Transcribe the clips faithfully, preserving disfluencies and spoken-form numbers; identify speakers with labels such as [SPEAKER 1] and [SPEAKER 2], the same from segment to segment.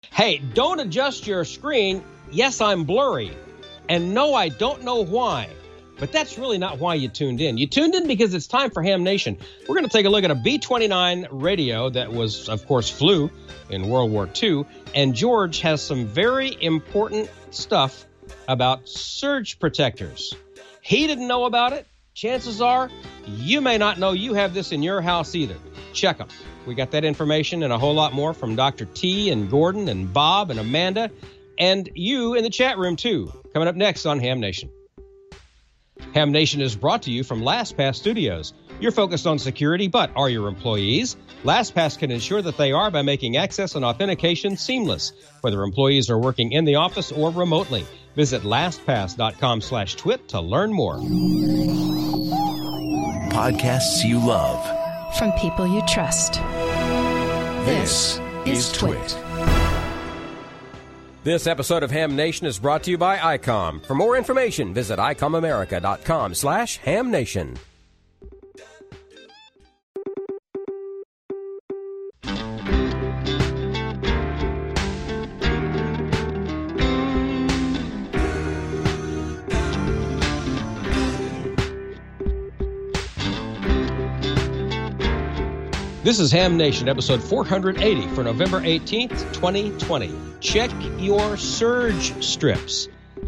[SPEAKER 1] Hey, don't adjust your screen. Yes, I'm blurry. And no, I don't know why. But that's really not why you tuned in. You tuned in because it's time for Ham Nation. We're going to take a look at a B twenty-nine radio that was, of course, flew in World War Two. And George has some very important stuff about surge protectors. He didn't know about it. Chances are you may not know you have this in your house either. Check them. We got that information and a whole lot more from Doctor T and Gordon and Bob and Amanda and you in the chat room, too. Coming up next on Ham Nation. Ham Nation is brought to you from LastPass Studios. You're focused on security, but are your employees? LastPass can ensure that they are by making access and authentication seamless, whether employees are working in the office or remotely. Visit LastPass.com slash twit to learn more.
[SPEAKER 2] Podcasts you love.
[SPEAKER 3] From people you trust.
[SPEAKER 2] This, this is Twit.
[SPEAKER 1] This episode of Ham Nation is brought to you by I COM. For more information, visit icomamerica.com slash hamnation. This is Ham Nation, episode four eighty for November eighteenth, twenty twenty. Check your surge strips.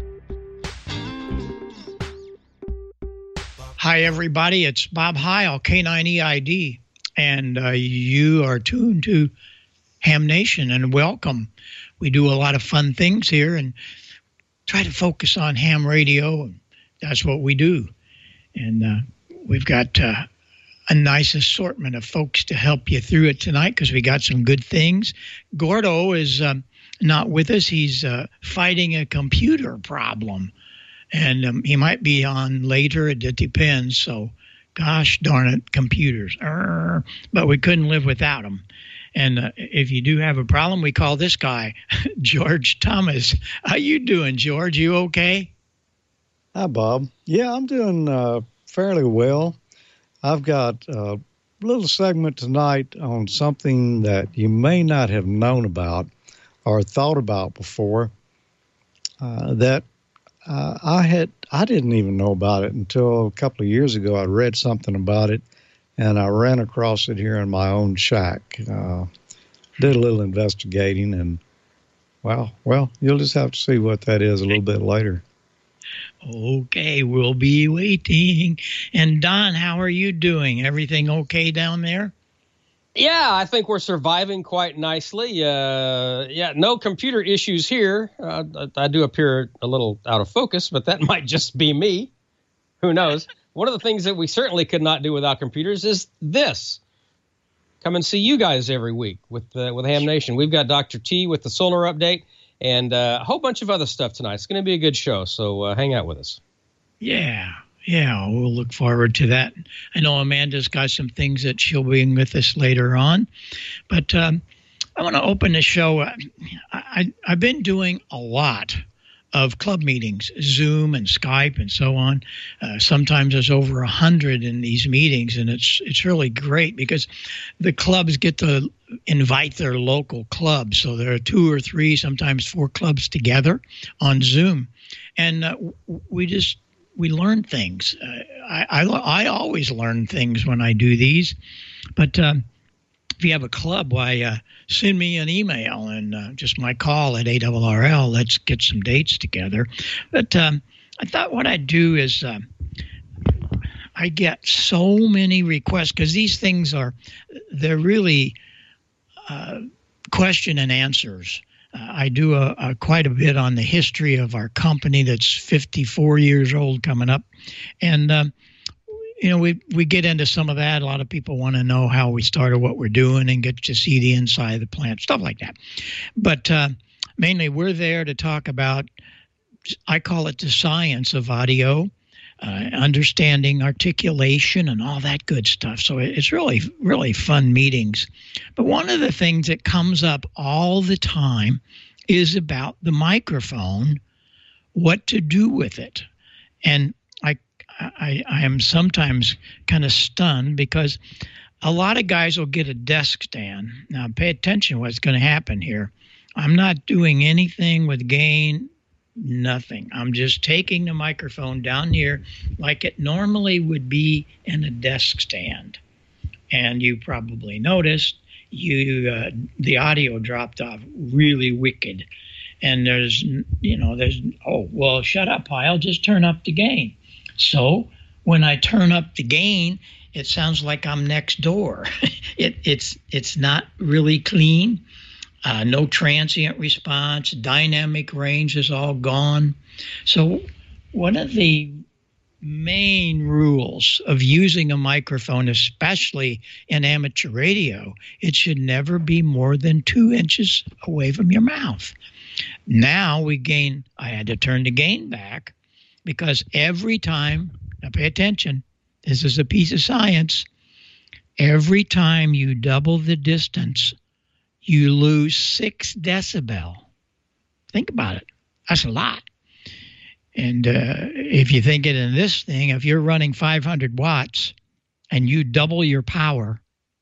[SPEAKER 4] Hi, everybody. It's Bob Heil, K nine E I D, and uh, you are tuned to Ham Nation, and welcome. We do a lot of fun things here and try to focus on ham radio, and that's what we do. And uh, we've got uh, a nice assortment of folks to help you through it tonight because we got some good things. Gordo is um, not with us. He's uh, fighting a computer problem, and um, he might be on later. It depends. So, gosh darn it, computers. Arr, but we couldn't live without them. And uh, if you do have a problem, we call this guy George Thomas. How you doing, George? You okay?
[SPEAKER 5] Hi, Bob. Yeah, I'm doing uh, fairly well. I've got a little segment tonight on something that you may not have known about or thought about before. Uh, that uh, I had I didn't even know about it until a couple of years ago. I read something about it, and I ran across it here in my own shack. Uh, did a little investigating, and wow, well, you'll just have to see what that is a little bit later.
[SPEAKER 4] Okay, we'll be waiting. And Don, how are you doing? Everything okay down there?
[SPEAKER 1] Yeah, I think we're surviving quite nicely. Uh, yeah, no computer issues here. Uh, I do appear a little out of focus, but that might just be me. Who knows? One of the things that we certainly could not do without computers is this. Come and see you guys every week with uh, with Ham Nation. We've got Doctor T with the solar update. And uh, a whole bunch of other stuff tonight. It's going to be a good show, so uh, hang out with us.
[SPEAKER 4] Yeah, yeah, we'll look forward to that. I know Amanda's got some things that she'll be with us later on. But um, I want to open the show. I, I, I've been doing a lot of club meetings, Zoom and Skype and so on. Uh, sometimes there's over a hundred in these meetings, and it's it's really great because the clubs get to invite their local clubs. So there are two or three, sometimes four clubs together on Zoom, and uh, we just we learn things. Uh, I, I I always learn things when I do these, but. Um, If you have a club, why, uh, send me an email and uh, just my call at A R R L. Let's get some dates together. But um, I thought what I'd do is uh, I get so many requests because these things are, they're really uh, question and answers. Uh, I do a, a quite a bit on the history of our company that's fifty-four years old coming up. And um, You know, we we get into some of that. A lot of people want to know how we started, what we're doing, and get to see the inside of the plant, stuff like that. But uh, mainly we're there to talk about, I call it the science of audio, uh, understanding articulation and all that good stuff. So it's really, really fun meetings. But one of the things that comes up all the time is about the microphone, what to do with it. And I I, I am sometimes kind of stunned because a lot of guys will get a desk stand. Now, pay attention to what's going to happen here. I'm not doing anything with gain, nothing. I'm just taking the microphone down here like it normally would be in a desk stand. And you probably noticed you uh, the audio dropped off really wicked. And there's, you know, there's, oh, well, shut up, I'll just turn up the gain. So when I turn up the gain, it sounds like I'm next door. it, it's it's not really clean. Uh, no transient response. Dynamic range is all gone. So one of the main rules of using a microphone, especially in amateur radio, it should never be more than two inches away from your mouth. Now we gain, I had to turn the gain back because every time, now pay attention, this is a piece of science. Every time you double the distance, you lose six decibel. Think about it. That's a lot. And uh, if you think it in this thing, if you're running five hundred watts and you double your power,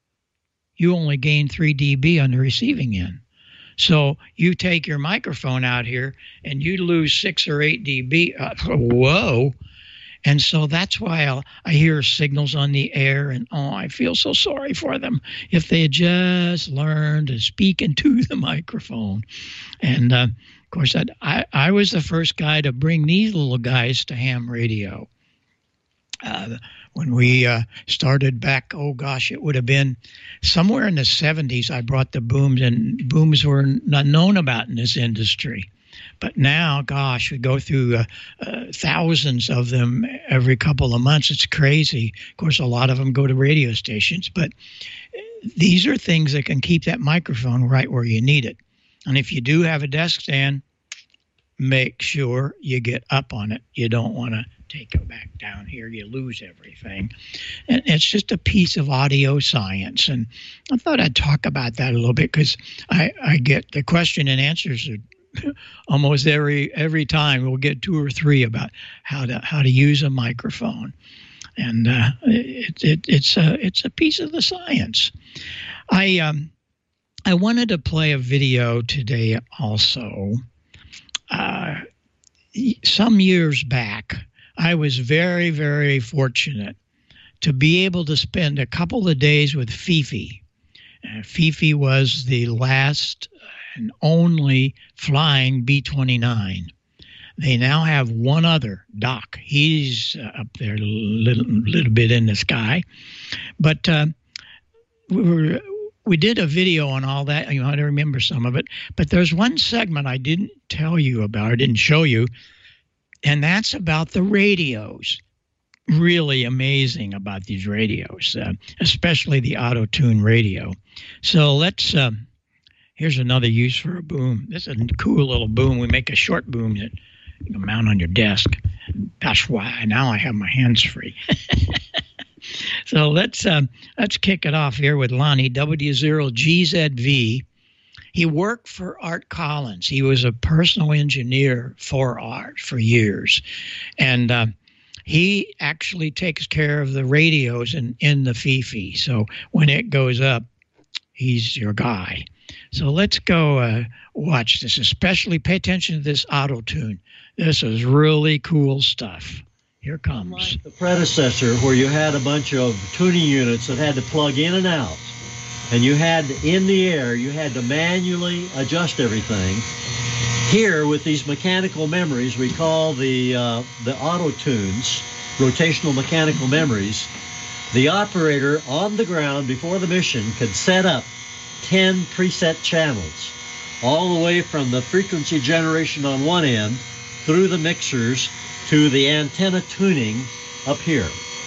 [SPEAKER 4] you only gain three decibels on the receiving end. So you take your microphone out here and you lose six or eight decibels. Uh, whoa. And so that's why I'll, I hear signals on the air, and oh, I feel so sorry for them if they had just learned to speak into the microphone. And uh, of course, I, I, I was the first guy to bring these little guys to ham radio. Uh, when we uh, started back, oh gosh, it would have been somewhere in the seventies, I brought the booms, and booms were not known about in this industry. But now, gosh, we go through uh, uh, thousands of them every couple of months. It's crazy. Of course, a lot of them go to radio stations. But these are things that can keep that microphone right where you need it. And if you do have a desk stand, make sure you get up on it. You don't want to take it back down here. You lose everything. And it's just a piece of audio science. And I thought I'd talk about that a little bit because I, I get the question and answers are almost every every time we'll get two or three about how to how to use a microphone, and uh, it, it it's a it's a piece of the science. I um I wanted to play a video today also. Uh, some years back, I was very very fortunate to be able to spend a couple of days with Fifi. Uh, Fifi was the last and only flying B twenty-nine. They now have one other, Doc. He's uh, up there a little, little bit in the sky. But uh, we were, we did a video on all that. You might remember some of it. But there's one segment I didn't tell you about, I didn't show you, and that's about the radios. Really amazing about these radios, uh, especially the auto-tune radio. So let's... Uh, Here's another use for a boom. This is a cool little boom. We make a short boom that you can mount on your desk. That's why now I have my hands free. So let's um, let's kick it off here with Lonnie, W zero G Z V. He worked for Art Collins. He was a personal engineer for Art for years. And uh, he actually takes care of the radios in, in the Fifi. So when it goes up, he's your guy. So let's go uh, watch this, especially pay attention to this auto-tune. This is really cool stuff. Here comes.
[SPEAKER 6] Like the predecessor, where you had a bunch of tuning units that had to plug in and out, and you had, in the air, you had to manually adjust everything. Here, with these mechanical memories, we call the, uh, the auto-tunes, rotational mechanical memories, the operator on the ground before the mission could set up ten preset channels, all the way from the frequency generation on one end through the mixers to the antenna tuning up here.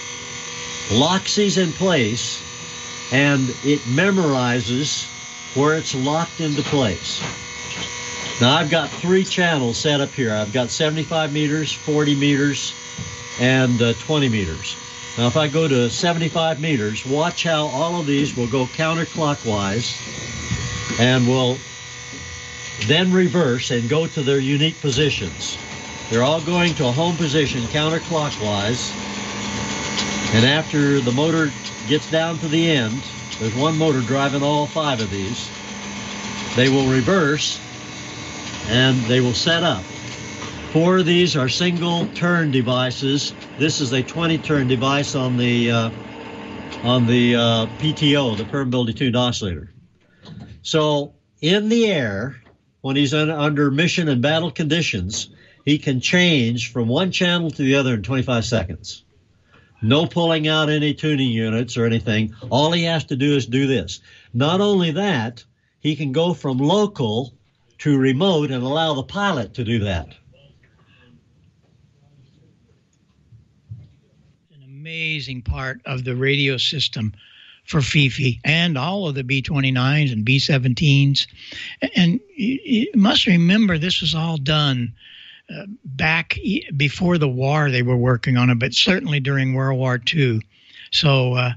[SPEAKER 6] Locks these in place, and it memorizes where it's locked into place. Now I've got three channels set up here. I've got seventy-five meters, forty meters, and uh, twenty meters. Now, if I go to seventy-five meters, watch how all of these will go counterclockwise and will then reverse and go to their unique positions. They're all going to a home position counterclockwise. And after the motor gets down to the end, there's one motor driving all five of these, they will reverse and they will set up. Four of these are single turn devices. This is a twenty turn device on the uh, on the uh, P T O, the Permeability Tuned Oscillator. So in the air, when he's un- under mission and battle conditions, he can change from one channel to the other in twenty-five seconds. No pulling out any tuning units or anything. All he has to do is do this. Not only that, he can go from local to remote and allow the pilot to do that.
[SPEAKER 4] An amazing part of the radio system for Fifi and all of the B twenty-nines and B seventeens. And you, you must remember this was all done uh, back e- before the war. They were working on it, but certainly during World War Two. So uh,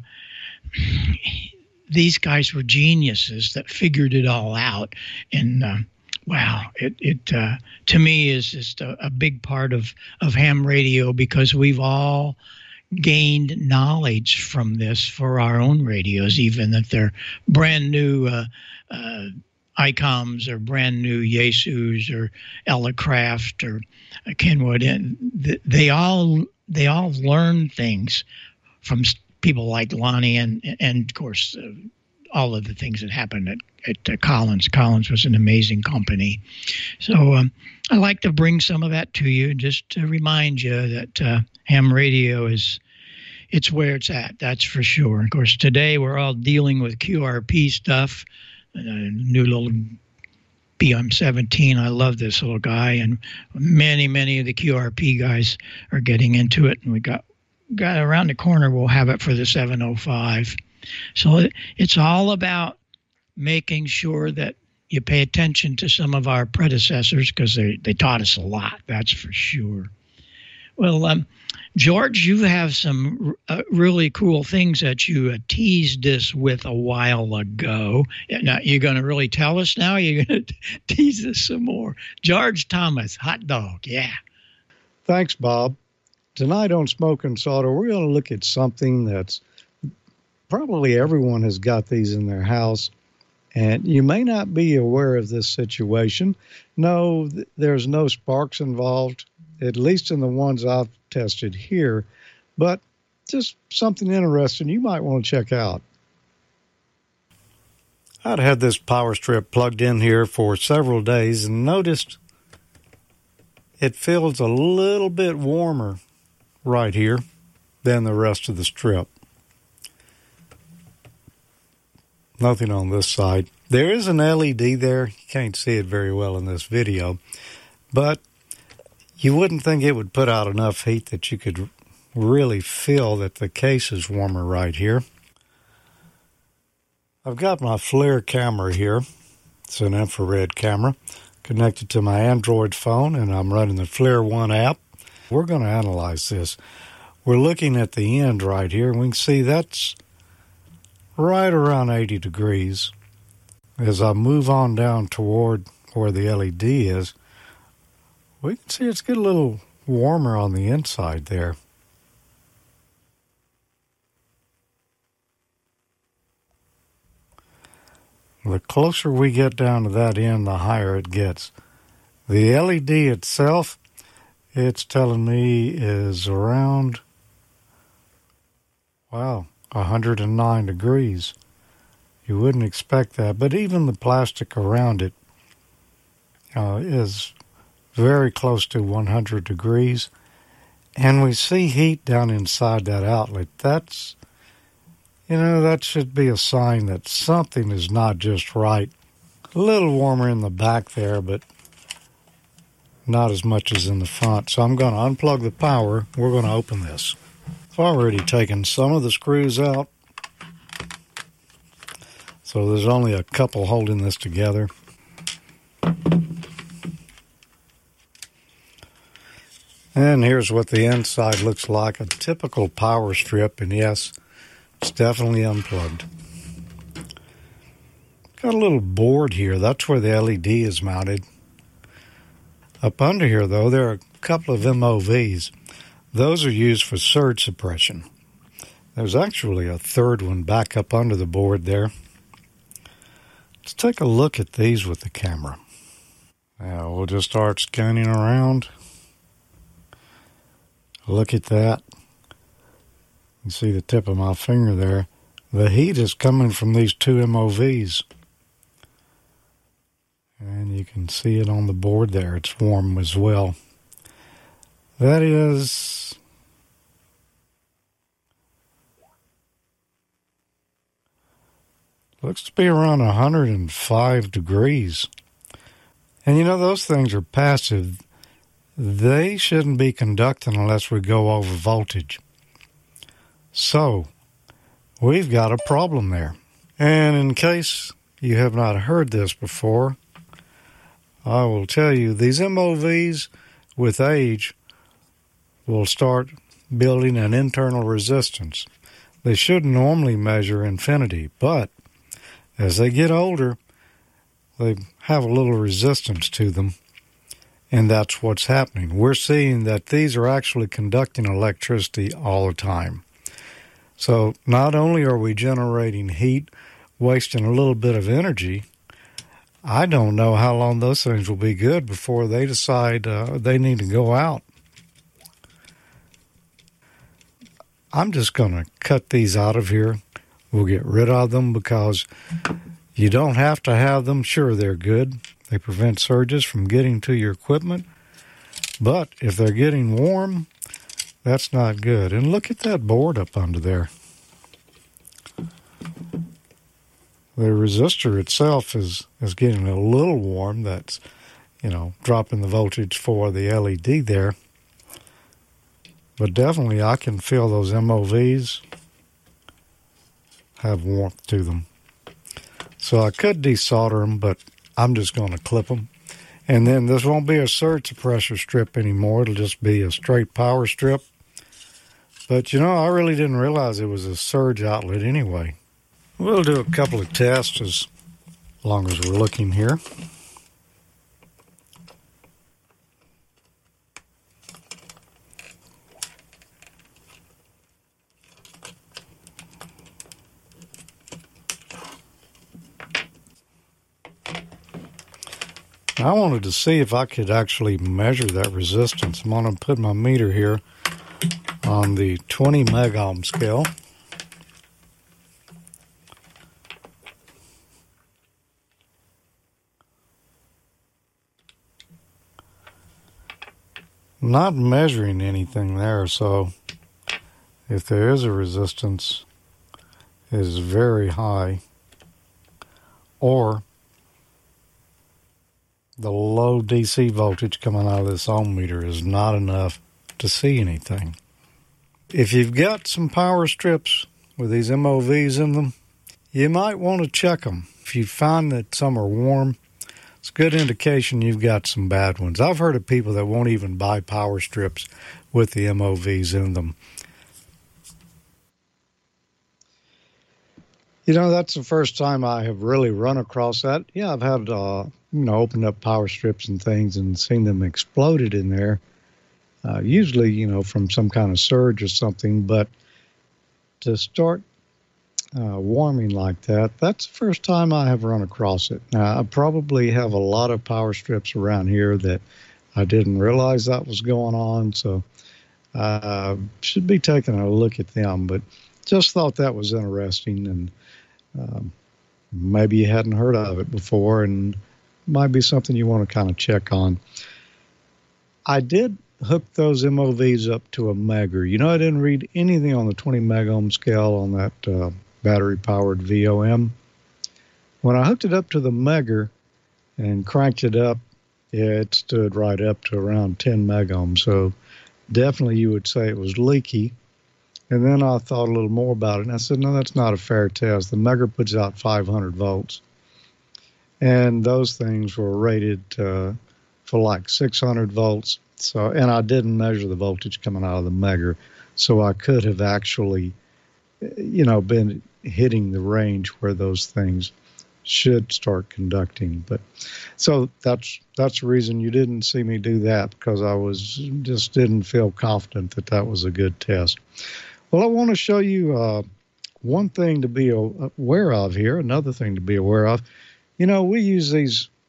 [SPEAKER 4] these guys were geniuses that figured it all out. And uh, wow, it, it uh, to me is just a, a big part of, of ham radio, because we've all gained knowledge from this for our own radios, even if they're brand new uh, uh, I COMs or brand new Yaesus or Elecraft or uh, Kenwood. And th- they all they all learn things from people like Lonnie and, and of course, uh, all of the things that happened at, at uh, Collins. Collins was an amazing company. So um, I like to bring some of that to you, just to remind you that uh, ham radio is, it's where it's at, that's for sure. Of course, today we're all dealing with Q R P stuff, uh, new little B M seventeen. I love this little guy, and many, many of the Q R P guys are getting into it, and we got, got around the corner, we'll have it for the seven oh five. So it's all about making sure that you pay attention to some of our predecessors, because they, they taught us a lot, that's for sure. Well, um, George, you have some uh, really cool things that you uh, teased us with a while ago. Now, you're going to really tell us now? You're going to tease us some more. George Thomas, hot dog, yeah.
[SPEAKER 5] Thanks, Bob. Tonight on Smoking Solder, we're going to look at something that's probably everyone has got these in their house, and you may not be aware of this situation. No, th- there's no sparks involved, at least in the ones I've tested here, but just something interesting you might want to check out. I'd had this power strip plugged in here for several days and noticed it feels a little bit warmer right here than the rest of the strip. Nothing on this side. There is an L E D there. You can't see it very well in this video, but you wouldn't think it would put out enough heat that you could really feel that the case is warmer right here. I've got my FLIR camera here. It's an infrared camera connected to my Android phone, and I'm running the FLIR One app. We're going to analyze this. We're looking at the end right here, and we can see that's right around eighty degrees. As I move on down toward where the L E D is, we can see it's getting a little warmer on the inside there. The closer we get down to that end, the higher it gets. The L E D itself, it's telling me is around, wow, one hundred nine degrees. You wouldn't expect that, but even the plastic around it uh, is very close to one hundred degrees, and we see heat down inside that outlet. That's, you know, that should be a sign that something is not just right. A little warmer in the back there, but not as much as in the front. So I'm going to unplug the power. We're going to open this. I've already taken some of the screws out, so there's only a couple holding this together. And here's what the inside looks like, a typical power strip, and yes, it's definitely unplugged. Got a little board here, that's where the L E D is mounted. Up under here, though, there are a couple of M O Vs. Those are used for surge suppression. There's actually a third one back up under the board there. Let's take a look at these with the camera. Now, we'll just start scanning around. Look at that. You can see the tip of my finger there. The heat is coming from these two M O Vs. And you can see it on the board there. It's warm as well. That is... looks to be around one hundred five degrees. And you know, those things are passive. They shouldn't be conducting unless we go over voltage. So, we've got a problem there. And in case you have not heard this before, I will tell you, these M O Vs with age will start building an internal resistance. They should normally measure infinity, but as they get older, they have a little resistance to them, and that's what's happening. We're seeing that these are actually conducting electricity all the time. So not only are we generating heat, wasting a little bit of energy, I don't know how long those things will be good before they decide uh, they need to go out. I'm just going to cut these out of here. We'll get rid of them because you don't have to have them. Sure, they're good. They prevent surges from getting to your equipment. But if they're getting warm, that's not good. And look at that board up under there. The resistor itself is, is getting a little warm. That's, you know, dropping the voltage for the L E D there. But definitely I can feel those M O Vs have warmth to them. So I could desolder them, but I'm just going to clip them. And then this won't be a surge suppressor strip anymore. It'll just be a straight power strip. But, you know, I really didn't realize it was a surge outlet anyway. We'll do a couple of tests as long as we're looking here. I wanted to see if I could actually measure that resistance. I'm going to put my meter here on the twenty megohm scale. Not measuring anything there, so if there is a resistance, it is very high, or the low D C voltage coming out of this ohm meter is not enough to see anything. If you've got some power strips with these M O Vs in them, you might want to check them. If you find that some are warm, it's a good indication you've got some bad ones. I've heard of people that won't even buy power strips with the M O Vs in them. You know, that's the first time I have really run across that. Yeah, I've had, uh, you know, opened up power strips and things and seen them exploded in there. Uh, usually, you know, from some kind of surge or something. But to start uh, warming like that, that's the first time I have run across it. Now, I probably have a lot of power strips around here that I didn't realize that was going on. So I uh, should be taking a look at them. But just thought that was interesting, and um, maybe you hadn't heard of it before, and might be something you want to kind of check on. I did hook those M O Vs up to a Megger. You know, I didn't read anything on the twenty megohm scale on that uh, battery-powered V O M. When I hooked it up to the Megger and cranked it up, it stood right up to around ten megohm. So definitely you would say it was leaky. And then I thought a little more about it, and I said, no, that's not a fair test. The Megger puts out five hundred volts. And those things were rated uh, for like six hundred volts. So, and I didn't measure the voltage coming out of the Megger, so I could have actually, you know, been hitting the range where those things should start conducting. But so that's that's the reason you didn't see me do that, because I was just didn't feel confident that that was a good test. Well, I want to show you uh, one thing to be aware of here, another thing to be aware of. You know, we use these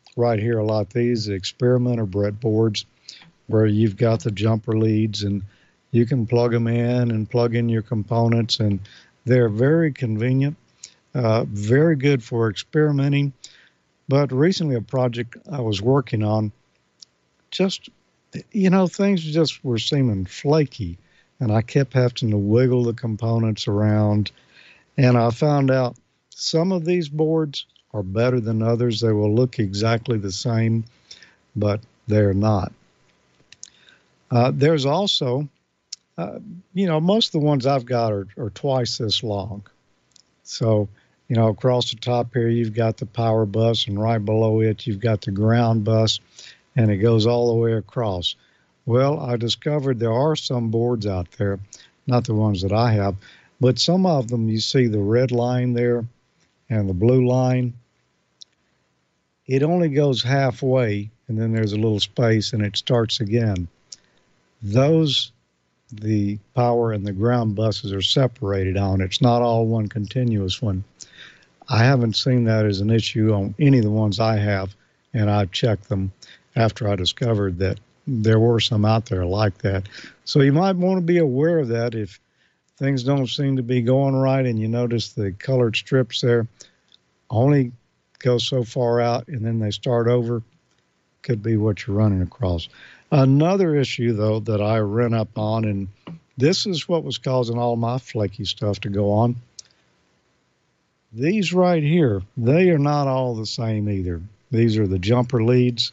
[SPEAKER 5] right here a lot. These experimenter breadboards where you've got the jumper leads and you can plug them in and plug in your components, and they're very convenient, uh, very good for experimenting. But recently a project I was working on, just, you know, things just were seeming flaky, and I kept having to wiggle the components around, and I found out some of these boards are better than others. They will look exactly the same, but they're not. Uh, there's also, uh, you know, most of the ones I've got are, are twice this long. So, you know, across the top here, you've got the power bus, and right below it, you've got the ground bus, and it goes all the way across. Well, I discovered there are some boards out there, not the ones that I have, but some of them, you see the red line there and the blue line. It only goes halfway, and then there's a little space, and it starts again. Those, the power and the ground buses are separated on. It's not all one continuous one. I haven't seen that as an issue on any of the ones I have, and I've checked them after I discovered that there were some out there like that. So you might want to be aware of that if things don't seem to be going right and you notice the colored strips there only go so far out and then they start over. Could be what you're running across. Another issue, though, that I ran up on, and this is what was causing all my flaky stuff to go on. These right here, they are not all the same either. These are the jumper leads.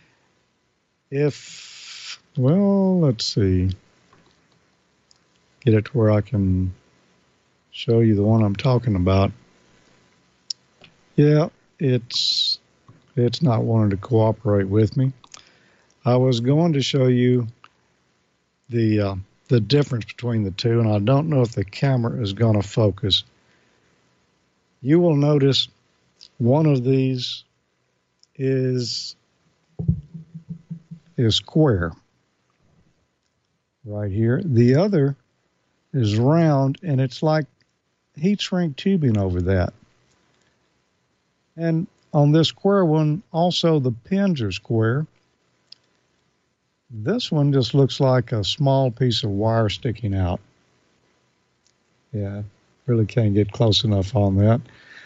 [SPEAKER 5] If, well, let's see. Get it to where I can show you the one I'm talking about. Yeah, it's it's not wanting to cooperate with me. I was going to show you the uh, the difference between the two, and I don't know if the camera is going to focus. You will notice one of these is is square right here. The other is round, and it's like heat shrink tubing over that. And on this square one, also the pins are square. This one just looks like a small piece of wire sticking out. Yeah, really can't get close enough on that.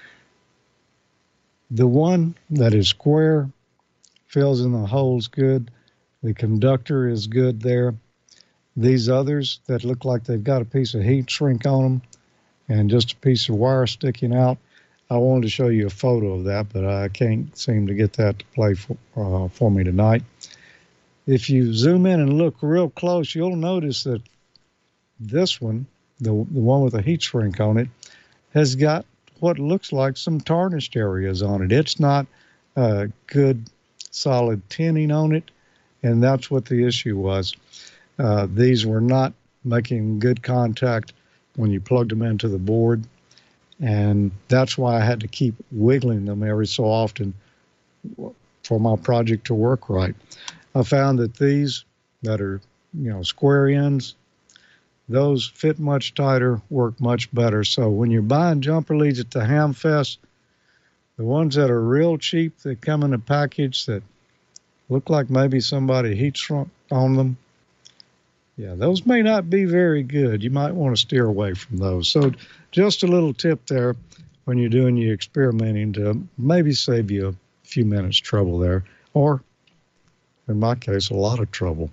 [SPEAKER 5] The one that is square fills in the holes good. The conductor is good there. These others that look like they've got a piece of heat shrink on them and just a piece of wire sticking out, I wanted to show you a photo of that, but I can't seem to get that to play for, uh, for me tonight. If you zoom in and look real close, you'll notice that this one, the, the one with a heat shrink on it, has got what looks like some tarnished areas on it. It's not uh, good, solid tinning on it, and that's what the issue was. Uh, these were not making good contact when you plugged them into the board, and that's why I had to keep wiggling them every so often for my project to work right. I found that these that are, you know, square ends, those fit much tighter, work much better. So when you're buying jumper leads at the Hamfest, the ones that are real cheap that come in a package that look like maybe somebody heat shrunk on them, yeah, those may not be very good. You might want to steer away from those. So just a little tip there when you're doing your experimenting to maybe save you a few minutes trouble there, or in my case, a lot of trouble.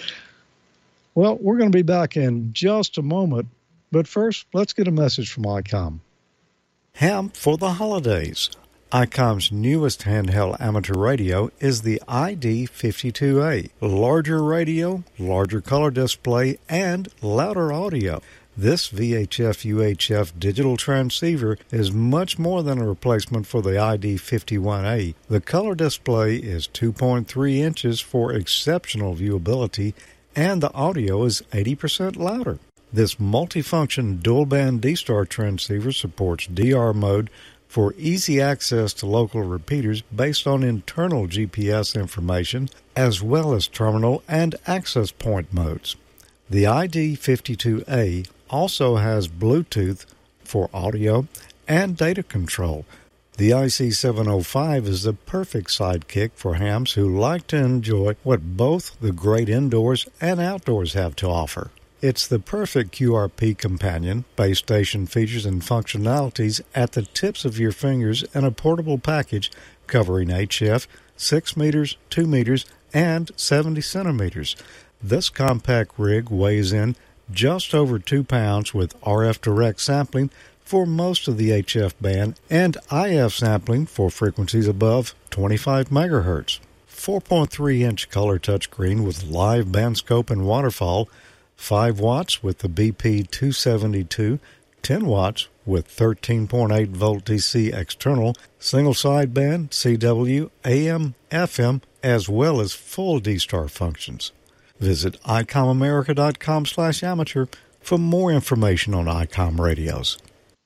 [SPEAKER 5] Well, we're going to be back in just a moment, but first, let's get a message from ICOM.
[SPEAKER 7] Ham for the holidays. ICOM's newest handheld amateur radio is the I D fifty-two A. Larger radio, larger color display, and louder audio. This V H F U H F digital transceiver is much more than a replacement for the I D fifty-one A. The color display is two point three inches for exceptional viewability, and the audio is eighty percent louder. This multifunction dual-band D-Star transceiver supports D R mode for easy access to local repeaters based on internal G P S information, as well as terminal and access point modes. The I D fifty-two A also has Bluetooth for audio and data control. The I C seven oh five is the perfect sidekick for hams who like to enjoy what both the great indoors and outdoors have to offer. It's the perfect Q R P companion, base station features and functionalities at the tips of your fingers in a portable package covering H F, six meters, two meters, and seventy centimeters. This compact rig weighs in just over two pounds with R F direct sampling for most of the H F band and I F sampling for frequencies above twenty-five megahertz. four point three inch color touchscreen with live band scope and waterfall, five watts with the B P two seventy-two, ten watts with thirteen point eight volt D C external, single sideband, C W, A M, F M, as well as full D-Star functions. Visit I COM America dot com slash amateur for more information on I COM radios.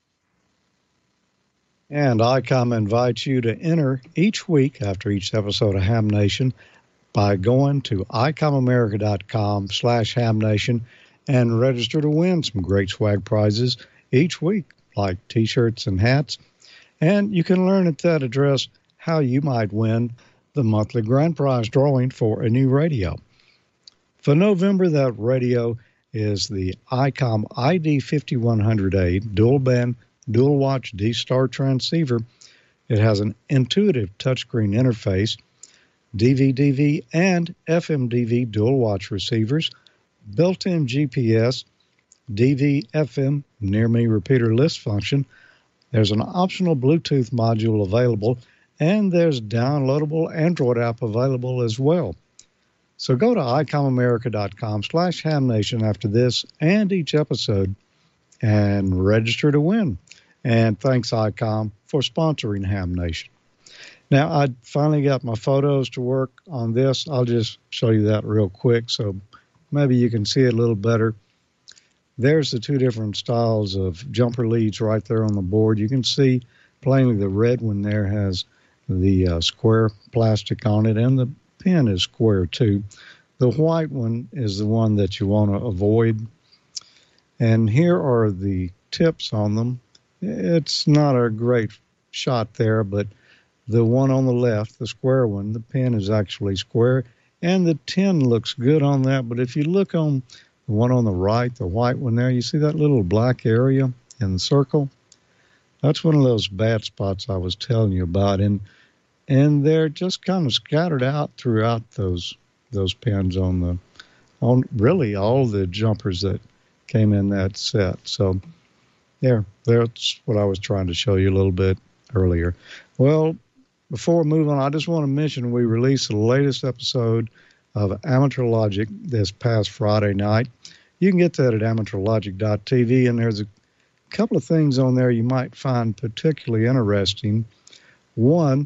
[SPEAKER 5] And I COM invites you to enter each week after each episode of Ham Nation by going to I COM America dot com slash Ham Nation and register to win some great swag prizes each week, like T-shirts and hats. And you can learn at that address how you might win the monthly grand prize drawing for a new radio. For November, that radio is the I COM I D fifty-one hundred A dual band dual watch D-Star transceiver. It has an intuitive touchscreen interface, D V D V and F M D V dual watch receivers, built-in G P S, D V F M near me repeater list function. There's an optional Bluetooth module available, and there's downloadable Android app available as well. So go to I COM America dot com slash Ham Nation after this and each episode and register to win. And thanks, I COM, for sponsoring Ham Nation. Now, I finally got my photos to work on this. I'll just show you that real quick so maybe you can see it a little better. There's the two different styles of jumper leads right there on the board. You can see plainly the red one there has the uh, square plastic on it, and the pin is square too. The white one is the one that you want to avoid. And here are the tips on them. It's not a great shot there, but the one on the left, the square one, the pin is actually square, and the tin looks good on that. But if you look on the one on the right, the white one there, you see that little black area in the circle? That's one of those bad spots I was telling you about, and and they're just kind of scattered out throughout those those pins on the on really all the jumpers that came in that set. So there, that's what I was trying to show you a little bit earlier. Well, before moving on, I just want to mention we released the latest episode of Amateur Logic this past Friday night. You can get that at amateur logic dot t v, and there's a couple of things on there you might find particularly interesting. One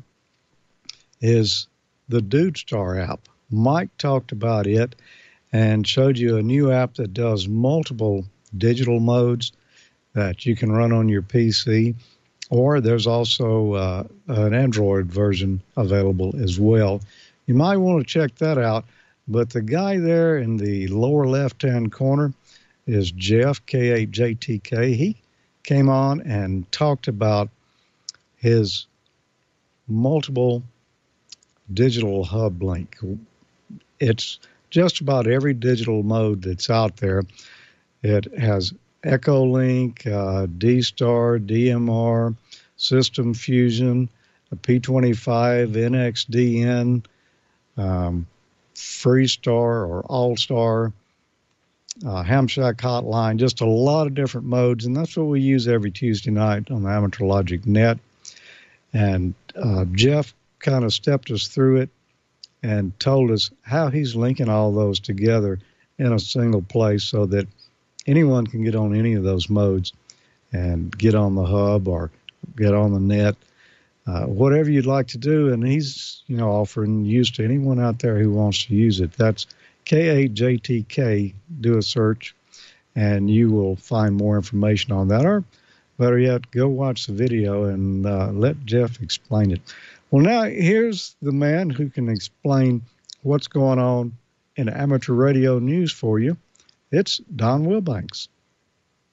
[SPEAKER 5] is the DudeStar app. Mike talked about it and showed you a new app that does multiple digital modes that you can run on your P C, or there's also uh, an Android version available as well. You might want to check that out, but the guy there in the lower left-hand corner is Jeff, K eight J T K. He came on and talked about his multiple digital hub link. It's just about every digital mode that's out there. It has Echolink, uh, D-Star, D M R, System Fusion, P twenty-five, N X D N, um, Freestar or All-Star, uh, Ham Shack Hotline, just a lot of different modes, and that's what we use every Tuesday night on the Amateur Logic Net. And uh, Jeff kind of stepped us through it and told us how he's linking all those together in a single place so that anyone can get on any of those modes and get on the hub or get on the net, uh, whatever you'd like to do. And he's, you know, offering use to anyone out there who wants to use it. That's K eight J T K. Do a search, and you will find more information on that. Or better yet, go watch the video and uh, let Jeff explain it. Well, now here's the man who can explain what's going on in amateur radio news for you. It's Don Wilbanks.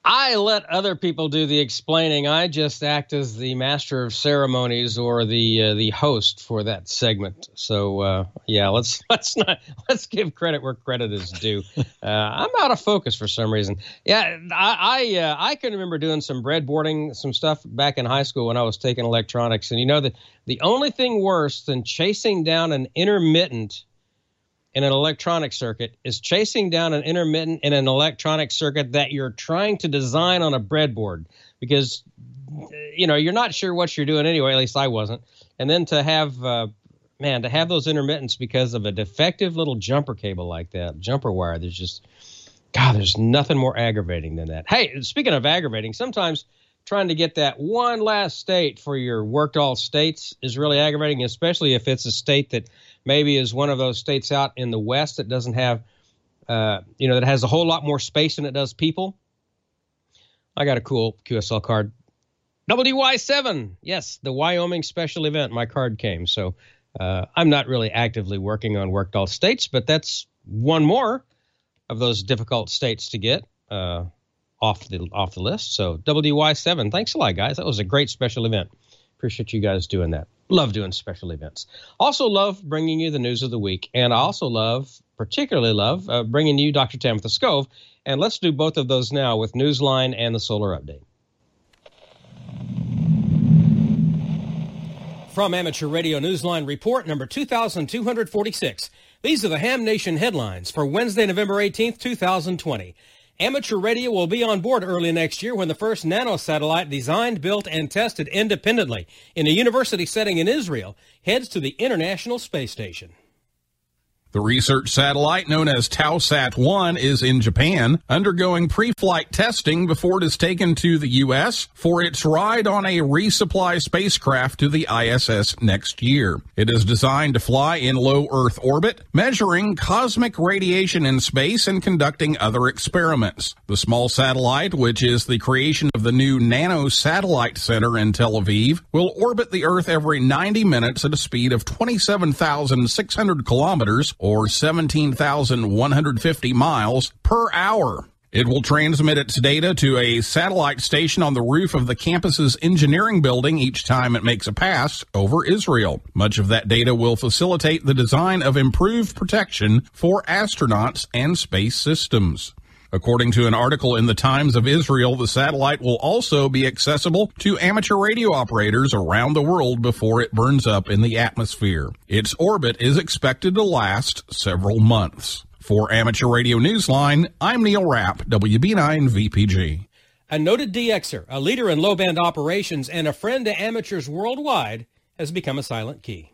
[SPEAKER 1] I let other people do the explaining. I just act as the master of ceremonies or the uh, the host for that segment. So uh, yeah, let's let's not let's give credit where credit is due. Uh, I'm out of focus for some reason. Yeah, I I, uh, I can remember doing some breadboarding, some stuff back in high school when I was taking electronics, and you know that the only thing worse than chasing down an intermittent in an electronic circuit is chasing down an intermittent in an electronic circuit that you're trying to design on a breadboard, because, you know, you're not sure what you're doing anyway. At least I wasn't. And then to have, uh, man, to have those intermittents because of a defective little jumper cable like that, jumper wire, there's just, God, there's nothing more aggravating than that. Hey, speaking of aggravating, sometimes trying to get that one last state for your worked all states is really aggravating, especially if it's a state that maybe is one of those states out in the West that doesn't have, uh, you know, that has a whole lot more space than it does people. I got a cool Q S L card. W D Y seven. Yes, the Wyoming special event. My card came. So uh, I'm not really actively working on worked all states, but that's one more of those difficult states to get uh, off the off the list. So W D Y seven. Thanks a lot, guys. That was a great special event. Appreciate you guys doing that. Love doing special events. Also love bringing you the news of the week. And I also love, particularly love, uh, bringing you Doctor Tamitha Skov. And let's do both of those now with Newsline and the Solar Update. From Amateur Radio Newsline Report number two thousand two hundred forty-six. These are the Ham Nation headlines for Wednesday, November eighteenth, two thousand twenty. Amateur radio will be on board early next year when the first nanosatellite designed, built, and tested independently in a university setting in Israel heads to the International Space Station.
[SPEAKER 8] The research satellite, known as Taosat one, is in Japan, undergoing pre-flight testing before it is taken to the U S for its ride on a resupply spacecraft to the I S S next year. It is designed to fly in low Earth orbit, measuring cosmic radiation in space and conducting other experiments. The small satellite, which is the creation of the new Nano Satellite Center in Tel Aviv, will orbit the Earth every ninety minutes at a speed of twenty-seven thousand six hundred kilometers, or seventeen thousand one hundred fifty miles per hour. It will transmit its data to a satellite station on the roof of the campus's engineering building each time it makes a pass over Israel. Much of that data will facilitate the design of improved protection for astronauts and space systems. According to an article in the Times of Israel, the satellite will also be accessible to amateur radio operators around the world before it burns up in the atmosphere. Its orbit is expected to last several months. For Amateur Radio Newsline, I'm Neil Rapp, W B nine V P G.
[SPEAKER 1] A noted D Xer, a leader in low-band operations and a friend to amateurs worldwide, has become a silent key.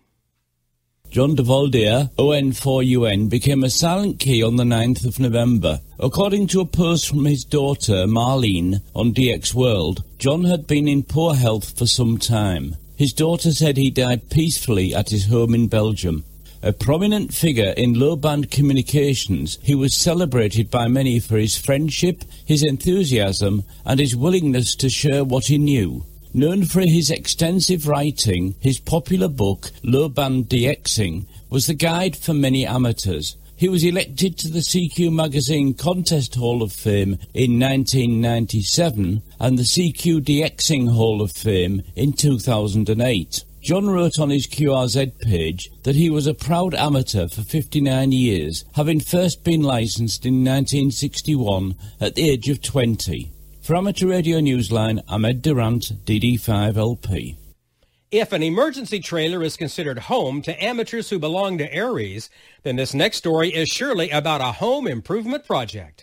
[SPEAKER 9] John de Valdier, O N four U N, became a silent key on the ninth of November. According to a post from his daughter, Marlene, on D X World, John had been in poor health for some time. His daughter said he died peacefully at his home in Belgium. A prominent figure in low-band communications, he was celebrated by many for his friendship, his enthusiasm, and his willingness to share what he knew. Known for his extensive writing, his popular book, Low Band DXing, was the guide for many amateurs. He was elected to the C Q Magazine Contest Hall of Fame in nineteen ninety-seven and the C Q DXing Hall of Fame in two thousand eight. John wrote on his Q R Z page that he was a proud amateur for fifty-nine years, having first been licensed in nineteen sixty-one at the age of twenty. For Amateur Radio Newsline, I'm Ed Durant, D D five L P.
[SPEAKER 1] If an emergency trailer is considered home to amateurs who belong to Aries, then this next story is surely about a home improvement project.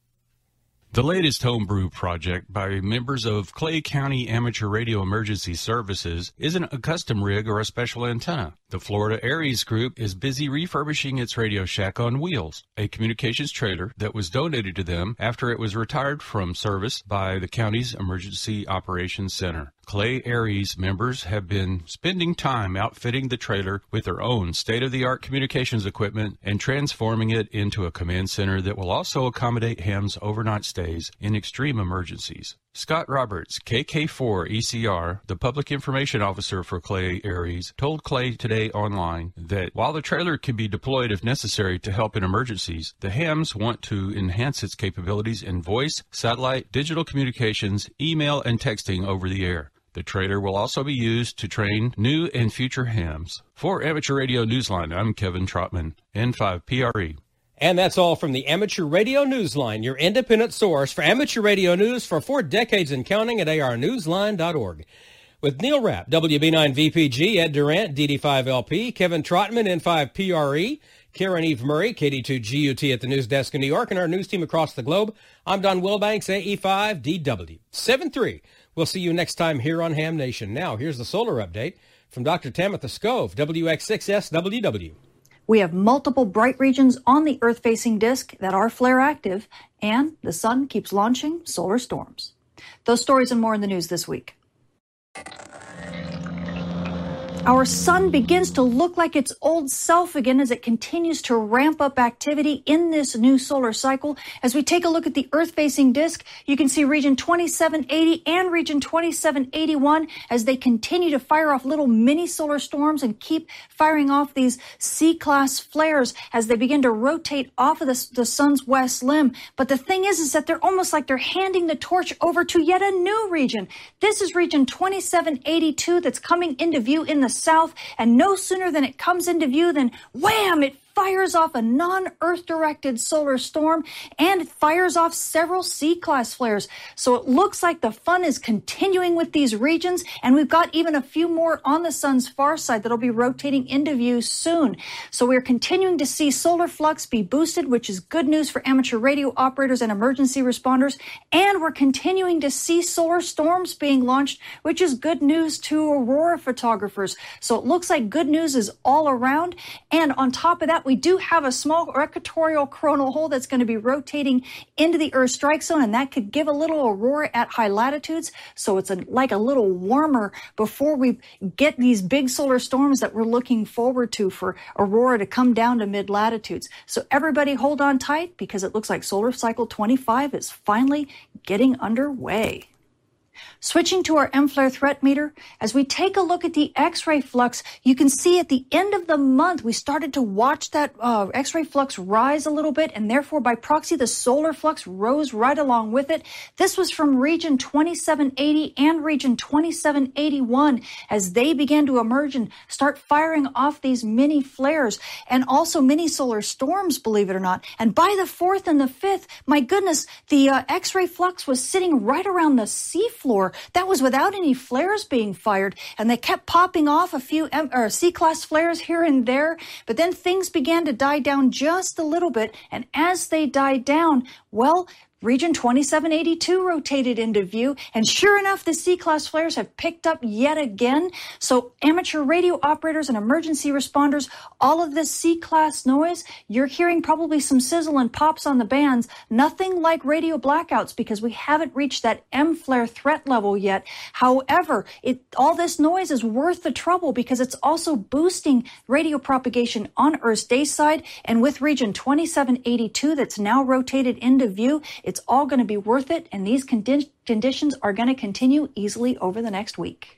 [SPEAKER 10] The latest homebrew project by members of Clay County Amateur Radio Emergency Services isn't a custom rig or a special antenna. The Florida Aries Group is busy refurbishing its Radio Shack on Wheels, a communications trailer that was donated to them after it was retired from service by the county's Emergency Operations Center. Clay Aries members have been spending time outfitting the trailer with their own state-of-the-art communications equipment and transforming it into a command center that will also accommodate Ham's overnight stays in extreme emergencies. Scott Roberts, K K four E C R, the Public Information Officer for Clay Aries, told Clay Today Online that while the trailer can be deployed if necessary to help in emergencies, the hams want to enhance its capabilities in voice, satellite, digital communications, email, and texting over the air. The trailer will also be used to train new and future hams. For Amateur Radio Newsline, I'm Kevin Trotman, N five P R E.
[SPEAKER 1] And that's all from the Amateur Radio Newsline, your independent source for amateur radio news for four decades and counting at A R newsline dot org. With Neil Rapp, W B nine V P G, Ed Durant, D D five L P, Kevin Trotman, N five P R E, Karen Eve Murray, K D two G U T at the news desk in New York, and our news team across the globe, I'm Don Wilbanks, A E five D W. seven three. We'll see you next time here on Ham Nation. Now, here's the solar update from Doctor Tamitha Skov, W X six S W W.
[SPEAKER 11] We have multiple bright regions on the Earth-facing disk that are flare-active, and the sun keeps launching solar storms. Those stories and more in the news this week. Our sun begins to look like its old self again as it continues to ramp up activity in this new solar cycle. As we take a look at the Earth-facing disk, you can see region twenty-seven eighty and region twenty-seven eighty-one as they continue to fire off little mini solar storms and keep firing off these C-class flares as they begin to rotate off of the, the sun's west limb. But the thing is, is that they're almost like they're handing the torch over to yet a new region. This is region twenty-seven eighty-two that's coming into view in the south, and no sooner than it comes into view than wham, it fires off a non-Earth directed solar storm, and it fires off several C-class flares. So it looks like the fun is continuing with these regions, and we've got even a few more on the sun's far side that'll be rotating into view soon. So we're continuing to see solar flux be boosted, which is good news for amateur radio operators and emergency responders, and we're continuing to see solar storms being launched, which is good news to aurora photographers. So it looks like good news is all around, and on top of that, we do have a small equatorial coronal hole that's going to be rotating into the Earth strike zone, and that could give a little aurora at high latitudes. So it's a, like a little warmer before we get these big solar storms that we're looking forward to for aurora to come down to mid latitudes. So everybody hold on tight, because it looks like solar cycle twenty-five is finally getting underway. Switching to our M-flare threat meter, as we take a look at the X-ray flux, you can see at the end of the month, we started to watch that uh, X-ray flux rise a little bit, and therefore by proxy, the solar flux rose right along with it. This was from region twenty-seven eighty and region twenty-seven eighty-one as they began to emerge and start firing off these mini flares and also mini solar storms, believe it or not. And by the fourth and the fifth, my goodness, the uh, X-ray flux was sitting right around the seafloor. That was without any flares being fired, and they kept popping off a few M- or C-class flares here and there, but then things began to die down just a little bit, and as they died down, well, region twenty-seven eighty-two rotated into view, and sure enough, the C-class flares have picked up yet again. So amateur radio operators and emergency responders, all of this C-class noise, you're hearing probably some sizzle and pops on the bands, nothing like radio blackouts because we haven't reached that M-flare threat level yet. However, it, all this noise is worth the trouble because it's also boosting radio propagation on Earth's day side, and with region twenty-seven eighty-two that's now rotated into view, it's all going to be worth it, and these condi- conditions are going to continue easily over the next week.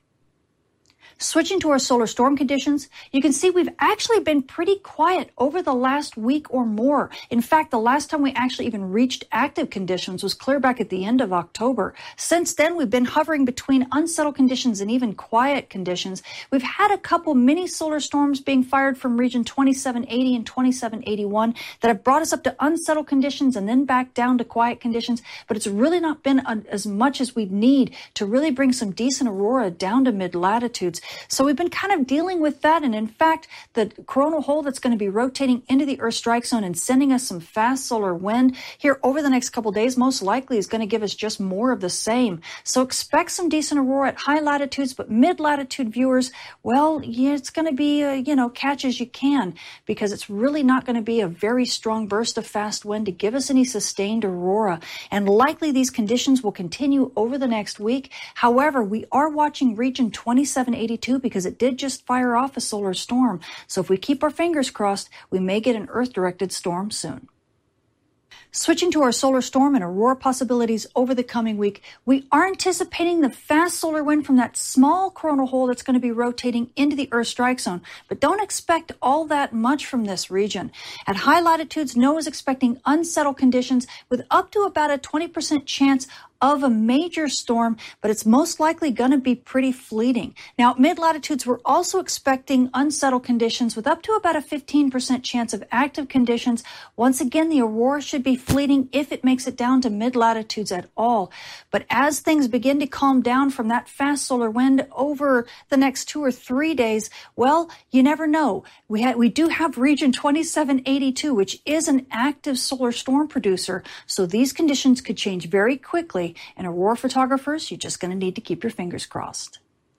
[SPEAKER 11] Switching to our solar storm conditions, you can see we've actually been pretty quiet over the last week or more. In fact, the last time we actually even reached active conditions was clear back at the end of October. Since then, we've been hovering between unsettled conditions and even quiet conditions. We've had a couple mini solar storms being fired from region twenty-seven eighty and twenty-seven eighty-one that have brought us up to unsettled conditions and then back down to quiet conditions, but it's really not been as much as we need to really bring some decent aurora down to mid-latitudes. So we've been kind of dealing with that, and in fact, the coronal hole that's going to be rotating into the Earth strike zone and sending us some fast solar wind here over the next couple days most likely is going to give us just more of the same. So expect some decent aurora at high latitudes, but mid-latitude viewers, well, yeah, it's going to be, uh, you know, catch as you can, because it's really not going to be a very strong burst of fast wind to give us any sustained aurora, and likely these conditions will continue over the next week. However, we are watching region twenty-seven eighty because it did just fire off a solar storm. So if we keep our fingers crossed, we may get an Earth-directed storm soon. Switching to our solar storm and aurora possibilities over the coming week, we are anticipating the fast solar wind from that small coronal hole that's going to be rotating into the Earth strike zone. But don't expect all that much from this region. At high latitudes, NOAA is expecting unsettled conditions with up to about a twenty percent chance of a major storm, but it's most likely going to be pretty fleeting. Now, at mid-latitudes, we're also expecting unsettled conditions with up to about a fifteen percent chance of active conditions. Once again, the aurora should be fleeting if it makes it down to mid-latitudes at all. But as things begin to calm down from that fast solar wind over the next two or three days, well, you never know. We, ha- we do have region twenty-seven eighty-two, which is an active solar storm producer, so these conditions could change very quickly. And aurora photographers, you're just going to need to keep your fingers crossed.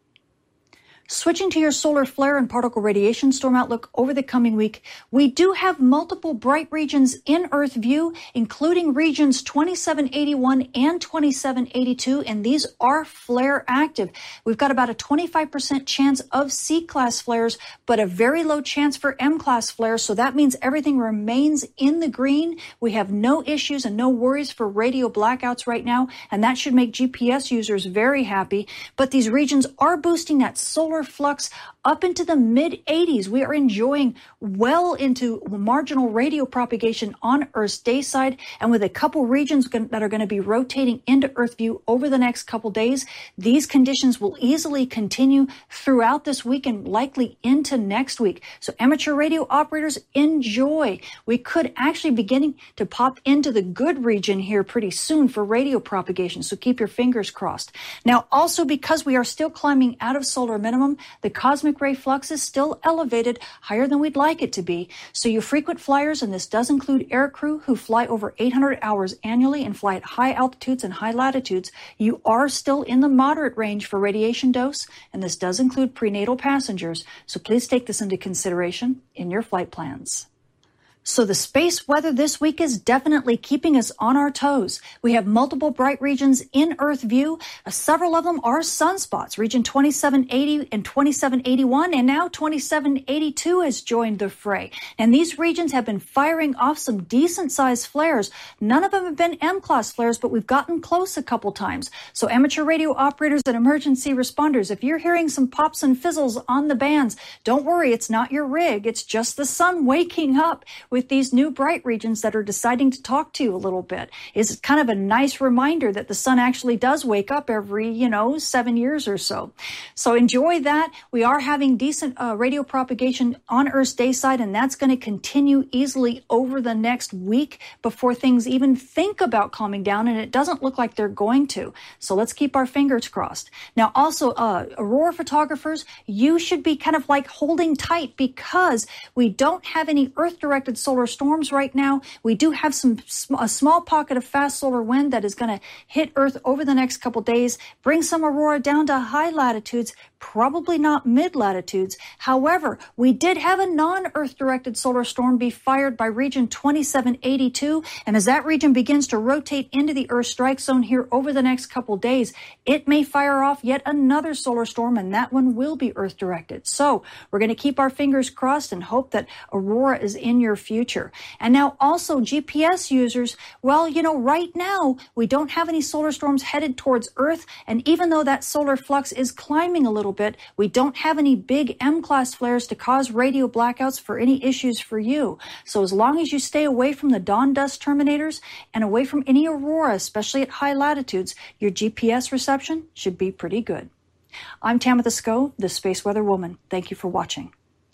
[SPEAKER 11] Switching to your solar flare and particle radiation storm outlook over the coming week, we do have multiple bright regions in Earth view, including regions twenty-seven eighty-one and twenty-seven eighty-two, and these are flare active. We've got about a twenty-five percent chance of C-class flares, but a very low chance for M-class flares, so that means everything remains in the green. We have no issues and no worries for radio blackouts right now, and that should make G P S users very happy. But these regions are boosting that solar flux up into the mid eighties. We are enjoying well into marginal radio propagation on Earth's day side, and with a couple regions that are going to be rotating into Earth view over the next couple days, these conditions will easily continue throughout this week and likely into next week. So amateur radio operators, enjoy. We could actually be beginning to pop into the good region here pretty soon for radio propagation, so keep your fingers crossed. Now, also because we are still climbing out of solar minimum, the cosmic ray flux is still elevated, higher than we'd like it to be. So you frequent flyers, and this does include aircrew who fly over eight hundred hours annually and fly at high altitudes and high latitudes, you are still in the moderate range for radiation dose, and this does include prenatal passengers. So please take this into consideration in your flight plans. So the space weather this week is definitely keeping us on our toes. We have multiple bright regions in Earth view. Uh, several of them are sunspots. Region twenty-seven eighty and twenty-seven eighty-one, and now twenty-seven eighty-two has joined the fray. And these regions have been firing off some decent-sized flares. None of them have been M-class flares, but we've gotten close a couple times. So amateur radio operators and emergency responders, if you're hearing some pops and fizzles on the bands, don't worry, it's not your rig. It's just the sun waking up with these new bright regions that are deciding to talk to you a little bit. It's kind of a nice reminder that the sun actually does wake up every, you know, seven years or so. So enjoy that. We are having decent uh, radio propagation on Earth's day side, and that's going to continue easily over the next week before things even think about calming down, and it doesn't look like they're going to. So let's keep our fingers crossed. Now, also, uh, aurora photographers, you should be kind of like holding tight because we don't have any Earth-directed solar storms right now. We do have some a small pocket of fast solar wind that is going to hit Earth over the next couple days, bring some aurora down to high latitudes, probably not mid-latitudes. However, we did have a non-Earth directed solar storm be fired by region twenty-seven eighty-two, and as that region begins to rotate into the Earth strike zone here over the next couple days, it may fire off yet another solar storm, and that one will be Earth directed. So we're going to keep our fingers crossed and hope that aurora is in your future. And now also G P S users, well, you know, right now we don't have any solar storms headed towards Earth, and even though that solar flux is climbing a little bit, we don't have any big M-class flares to cause radio blackouts for any issues for you. So as long as you stay away from the dawn dust terminators and away from any aurora, especially at high latitudes, your G P S reception should be pretty good. I'm Tamitha Skov, the Space Weather Woman. Thank you for watching.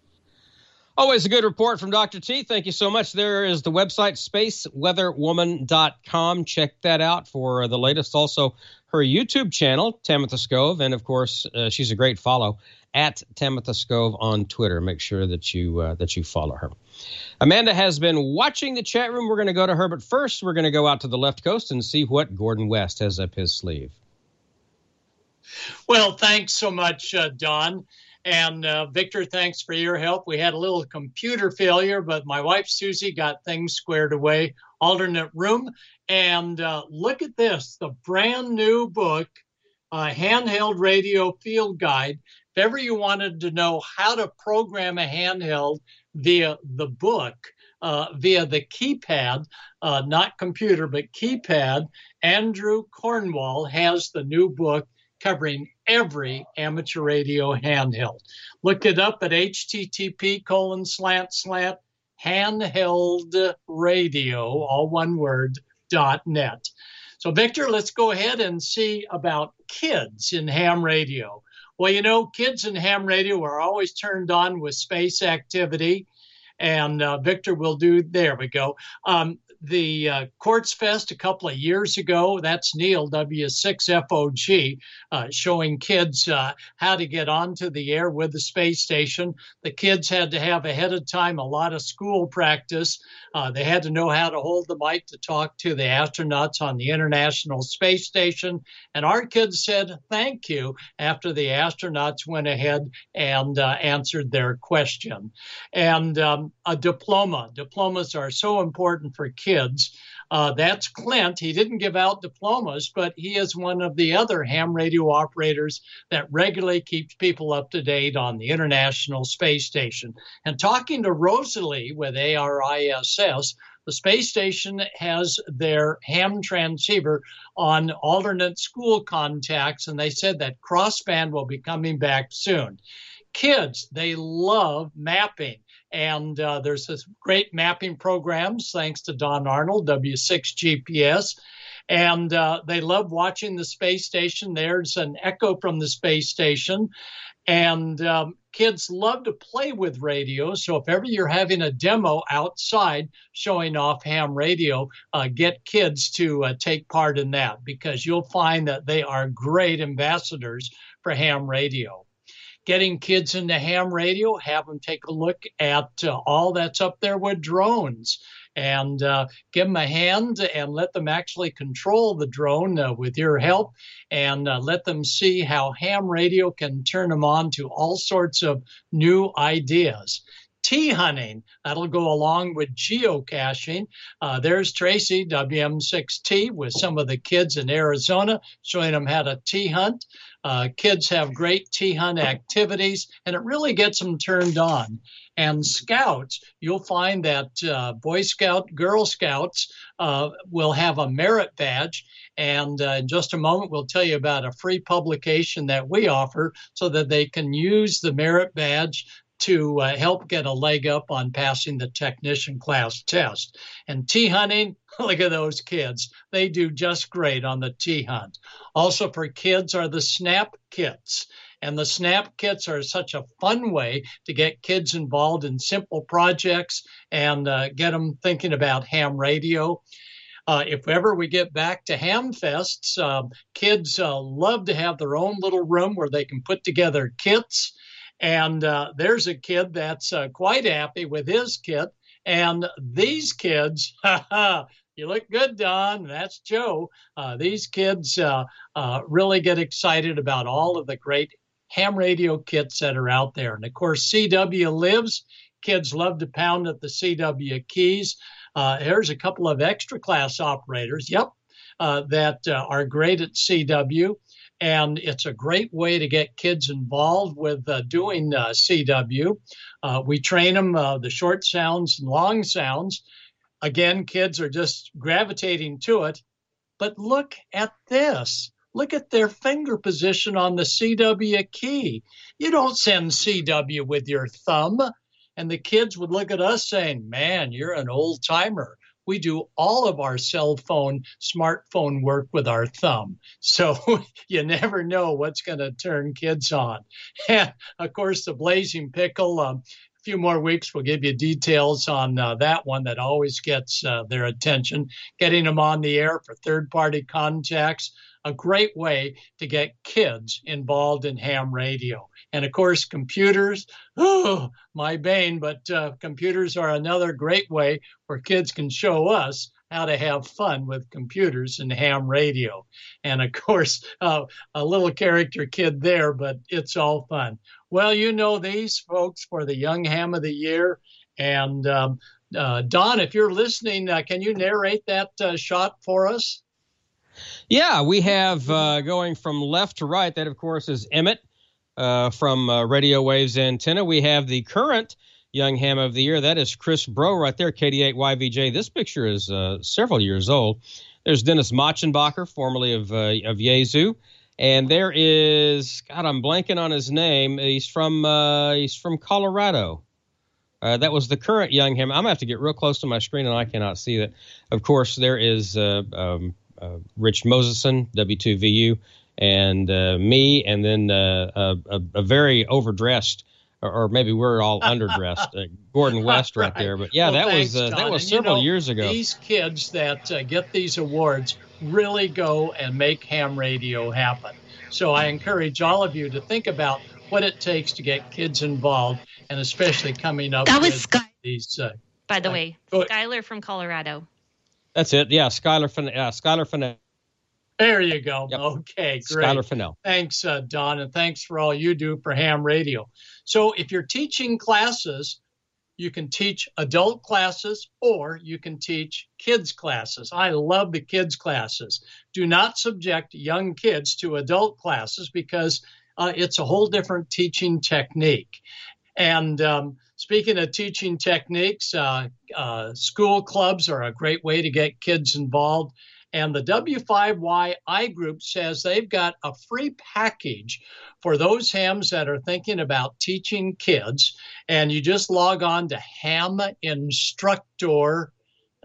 [SPEAKER 1] Always a good report from Doctor T. Thank you so much. There is the website, space weather woman dot com. Check that out for the latest. Also, her YouTube channel, Tamitha Skov, and of course, uh, she's a great follow at Tamitha Skov on Twitter. Make sure that you uh, that you follow her. Amanda has been watching the chat room. We're going to go to her, but first, we're going to go out to the left coast and see what Gordon West has up his sleeve.
[SPEAKER 12] Well, thanks so much, uh, Don. And uh, Victor, thanks for your help. We had a little computer failure, but my wife, Susie, got things squared away. Alternate room. And uh, look at this, the brand new book, uh, Handheld Radio Field Guide. If ever you wanted to know how to program a handheld via the book, uh, via the keypad, uh, not computer, but keypad, Andrew Cornwall has the new book covering every amateur radio handheld. Look it up at H T T P colon slant slant handheld radio, all one word, dot net. So, Victor, let's go ahead and see about kids in ham radio. Well, you know, kids in ham radio are always turned on with space activity, and uh, Victor will do, there we go. Um, the uh, Quartz Fest a couple of years ago, that's Neil, W six F O G, uh, showing kids uh, how to get onto the air with the space station. The kids had to have ahead of time a lot of school practice. Uh, they had to know how to hold the mic to talk to the astronauts on the International Space Station. And our kids said thank you after the astronauts went ahead and uh, answered their question. And um, a diploma. Diplomas are so important for kids. Kids. Uh, that's Clint. He didn't give out diplomas, but he is one of the other ham radio operators that regularly keeps people up to date on the International Space Station. And talking to Rosalie with A R I S S, the space station has their ham transceiver on alternate school contacts, and they said that crossband will be coming back soon. Kids, they love mapping. And uh, there's this great mapping programs, thanks to Don Arnold, W six G P S. And uh, they love watching the space station. There's an echo from the space station. And um, kids love to play with radio. So if ever you're having a demo outside showing off ham radio, uh, get kids to uh, take part in that, because you'll find that they are great ambassadors for ham radio. Getting kids into ham radio, have them take a look at uh, all that's up there with drones, and uh, give them a hand and let them actually control the drone uh, with your help, and uh, let them see how ham radio can turn them on to all sorts of new ideas. Tea hunting, that'll go along with geocaching. Uh, there's Tracy, W M six T, with some of the kids in Arizona, showing them how to tea hunt. Uh, kids have great tea hunt activities, and it really gets them turned on. And Scouts, you'll find that uh, Boy Scout, Girl Scouts uh, will have a merit badge. And uh, in just a moment, we'll tell you about a free publication that we offer so that they can use the merit badge to uh, help get a leg up on passing the technician class test. And tea hunting, look at those kids. They do just great on the tea hunt. Also for kids are the SNAP kits. And the SNAP kits are such a fun way to get kids involved in simple projects and uh, get them thinking about ham radio. Uh, if ever we get back to ham fests, uh, kids uh, love to have their own little room where they can put together kits. And uh, there's a kid that's uh, quite happy with his kit. And these kids, you look good, Don. That's Joe. Uh, these kids uh, uh, really get excited about all of the great ham radio kits that are out there. And of course, C W lives. Kids love to pound at the C W keys. Uh, there's a couple of extra class operators, yep, uh, that uh, are great at C W. And it's a great way to get kids involved with uh, doing uh, C W. Uh, we train them uh, the short sounds and long sounds. Again, kids are just gravitating to it. But look at this. Look at their finger position on the C W key. You don't send C W with your thumb. And the kids would look at us saying, man, you're an old timer. We do all of our cell phone, smartphone work with our thumb. So you never know what's going to turn kids on. And of course, the Blazing Pickle, um, a few more weeks, we'll give you details on uh, that one that always gets uh, their attention. Getting them on the air for third-party contacts, a great way to get kids involved in ham radio. And of course, computers, oh, my bane, but uh, computers are another great way where kids can show us how to have fun with computers and ham radio. And of course, uh, a little character kid there, but it's all fun. Well, you know these folks for the Young Ham of the Year. And um, uh, Don, if you're listening, uh, can you narrate that uh, shot for us?
[SPEAKER 1] Yeah, we have uh, going from left to right. That, of course, is Emmett uh, from uh, Radio Waves Antenna. We have the current Young Ham of the Year. That is Chris Bro right there, K D eight Y V J. This picture is uh, several years old. There's Dennis Machenbacher, formerly of uh, of Yazoo. And there is, God, I'm blanking on his name. He's from uh, he's from Colorado. Uh, that was the current Young Ham. I'm going to have to get real close to my screen, and I cannot see that. Of course, there is uh, um, uh, Rich Moseson, W two V U, and uh, me, and then uh, a, a very overdressed, or, or maybe we're all underdressed, uh, Gordon West right, right there. But yeah, well, that
[SPEAKER 12] thanks,
[SPEAKER 1] was uh, that was
[SPEAKER 12] and,
[SPEAKER 1] several
[SPEAKER 12] you know,
[SPEAKER 1] years ago.
[SPEAKER 12] These kids that uh, get these awards really go and make ham radio happen. So I encourage all of you to think about what it takes to get kids involved, and especially coming up
[SPEAKER 13] that was
[SPEAKER 12] with
[SPEAKER 13] Sky-
[SPEAKER 12] these. Uh,
[SPEAKER 13] by the
[SPEAKER 12] uh,
[SPEAKER 13] way,
[SPEAKER 12] go-
[SPEAKER 13] Skylar from Colorado.
[SPEAKER 1] That's it. Yeah, Skylar Fin- uh, Skylar Fennell.
[SPEAKER 12] There you go.
[SPEAKER 1] Yep.
[SPEAKER 12] Okay, great.
[SPEAKER 1] Skylar Fennell.
[SPEAKER 12] Thanks, uh, Don, and thanks for all you do for ham radio. So if you're teaching classes, you can teach adult classes or you can teach kids classes. I love the kids classes. Do not subject young kids to adult classes because uh, it's a whole different teaching technique. And um, speaking of teaching techniques, uh, uh, school clubs are a great way to get kids involved. And the W five Y I group says they've got a free package for those hams that are thinking about teaching kids. And you just log on to ham instructor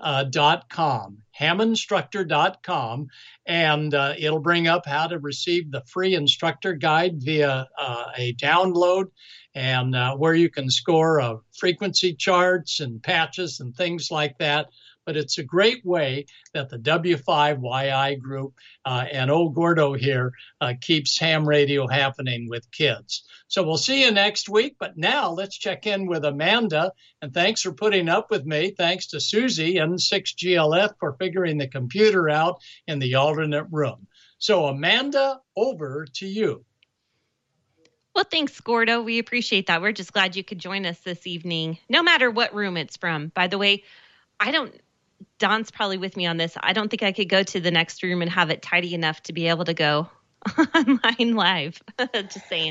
[SPEAKER 12] dot com, ham instructor dot com, and uh, it'll bring up how to receive the free instructor guide via uh, a download, and uh, where you can score uh, frequency charts and patches and things like that. But it's a great way that the W five Y I group uh, and old Gordo here uh, keeps ham radio happening with kids. So we'll see you next week. But now let's check in with Amanda. And thanks for putting up with me. Thanks to Susie and six G L F for figuring the computer out in the alternate room. So Amanda, over to you.
[SPEAKER 13] Well, thanks, Gordo. We appreciate that. We're just glad you could join us this evening, no matter what room it's from. By the way, I don't... Don's probably with me on this. I don't think I could go to the next room and have it tidy enough to be able to go online live. Just saying.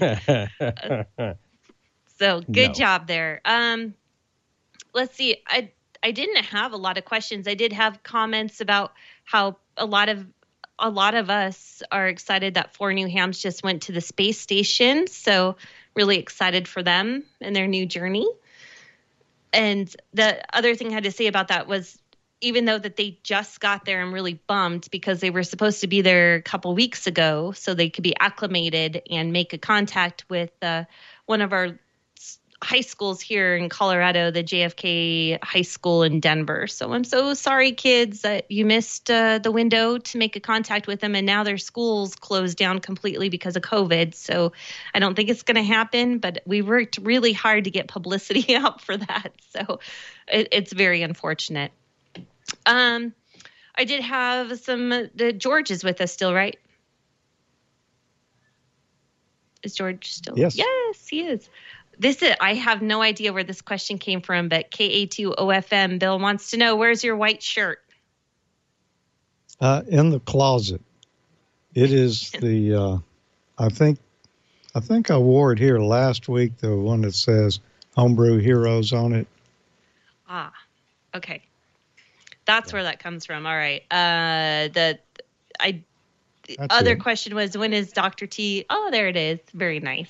[SPEAKER 13] So good
[SPEAKER 1] No.
[SPEAKER 13] job there. Um, let's see. I I didn't have a lot of questions. I did have comments about how a lot of a lot of us are excited that four new hams just went to the space station. So really excited for them and their new journey. And the other thing I had to say about that was, even though that they just got there, I'm really bummed because they were supposed to be there a couple weeks ago so they could be acclimated and make a contact with uh, one of our high schools here in Colorado, the J F K High School in Denver. So I'm so sorry, kids, that you missed uh, the window to make a contact with them, and now their school's closed down completely because of COVID. So I don't think it's going to happen, but we worked really hard to get publicity out for that. So it, it's very unfortunate. Um, I did have some, the George is with us still, right? Is George still?
[SPEAKER 5] Yes.
[SPEAKER 13] Yes, he is. This is, I have no idea where this question came from, but K A two O F M, Bill wants to know, where's your white shirt?
[SPEAKER 5] Uh, in the closet. It is the, uh, I think, I think I wore it here last week, the one that says Homebrew Heroes on it.
[SPEAKER 13] Ah, okay. That's where that comes from. All right. Uh, the I the
[SPEAKER 5] That's
[SPEAKER 13] other
[SPEAKER 5] it.
[SPEAKER 13] question was, when is Doctor T? Oh, there it is. Very nice.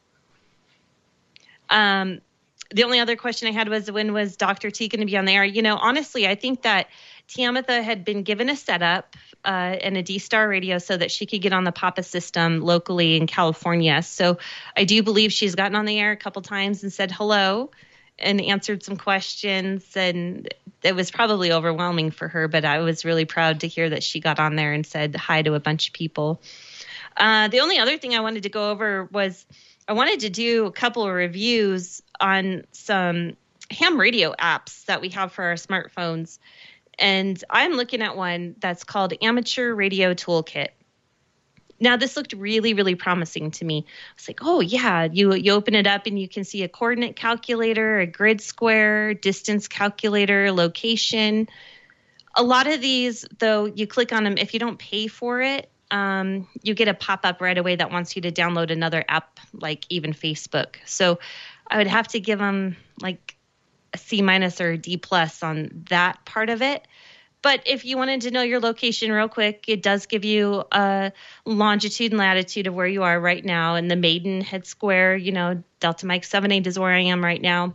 [SPEAKER 13] Um, the only other question I had was, when was Doctor T going to be on the air? You know, honestly, I think that Tiamatha had been given a setup uh, and a D-Star radio so that she could get on the Papa system locally in California. So I do believe she's gotten on the air a couple times and said hello and answered some questions, and it was probably overwhelming for her, but I was really proud to hear that she got on there and said hi to a bunch of people. Uh, the only other thing I wanted to go over was I wanted to do a couple of reviews on some ham radio apps that we have for our smartphones. And I'm looking at one that's called Amateur Radio Toolkit. Now, this looked really, really promising to me. I was like, oh, yeah, you you open it up and you can see a coordinate calculator, a grid square, distance calculator, location. A lot of these, though, you click on them. If you don't pay for it, um, you get a pop-up right away that wants you to download another app, like even Facebook. So I would have to give them like a C minus or a D plus on that part of it. But if you wanted to know your location real quick, it does give you a longitude and latitude of where you are right now. And the Maidenhead Square, you know, Delta Mike seven eight is where I am right now.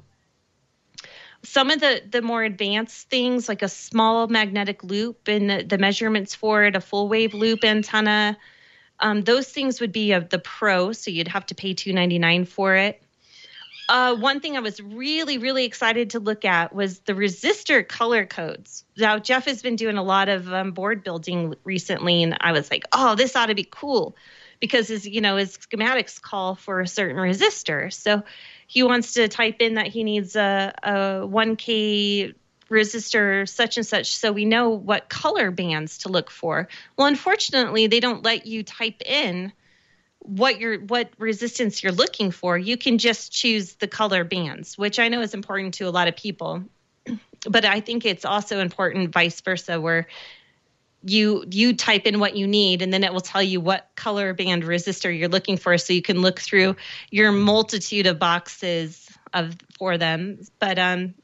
[SPEAKER 13] Some of the, the more advanced things, like a small magnetic loop and the, the measurements for it, a full wave loop antenna, um, those things would be of the Pro, so you'd have to pay two hundred ninety-nine dollars for it. Uh, one thing I was really, really excited to look at was the resistor color codes. Now, Jeff has been doing a lot of um, board building recently, and I was like, oh, this ought to be cool because his, you know, his schematics call for a certain resistor. So he wants to type in that he needs a, a one K resistor such and such, so we know what color bands to look for. Well, unfortunately, they don't let you type in what you're what resistance you're looking for. You can just choose the color bands, which I know is important to a lot of people. But I think it's also important vice versa, where you you type in what you need and then it will tell you what color band resistor you're looking for, so you can look through your multitude of boxes of for them. But um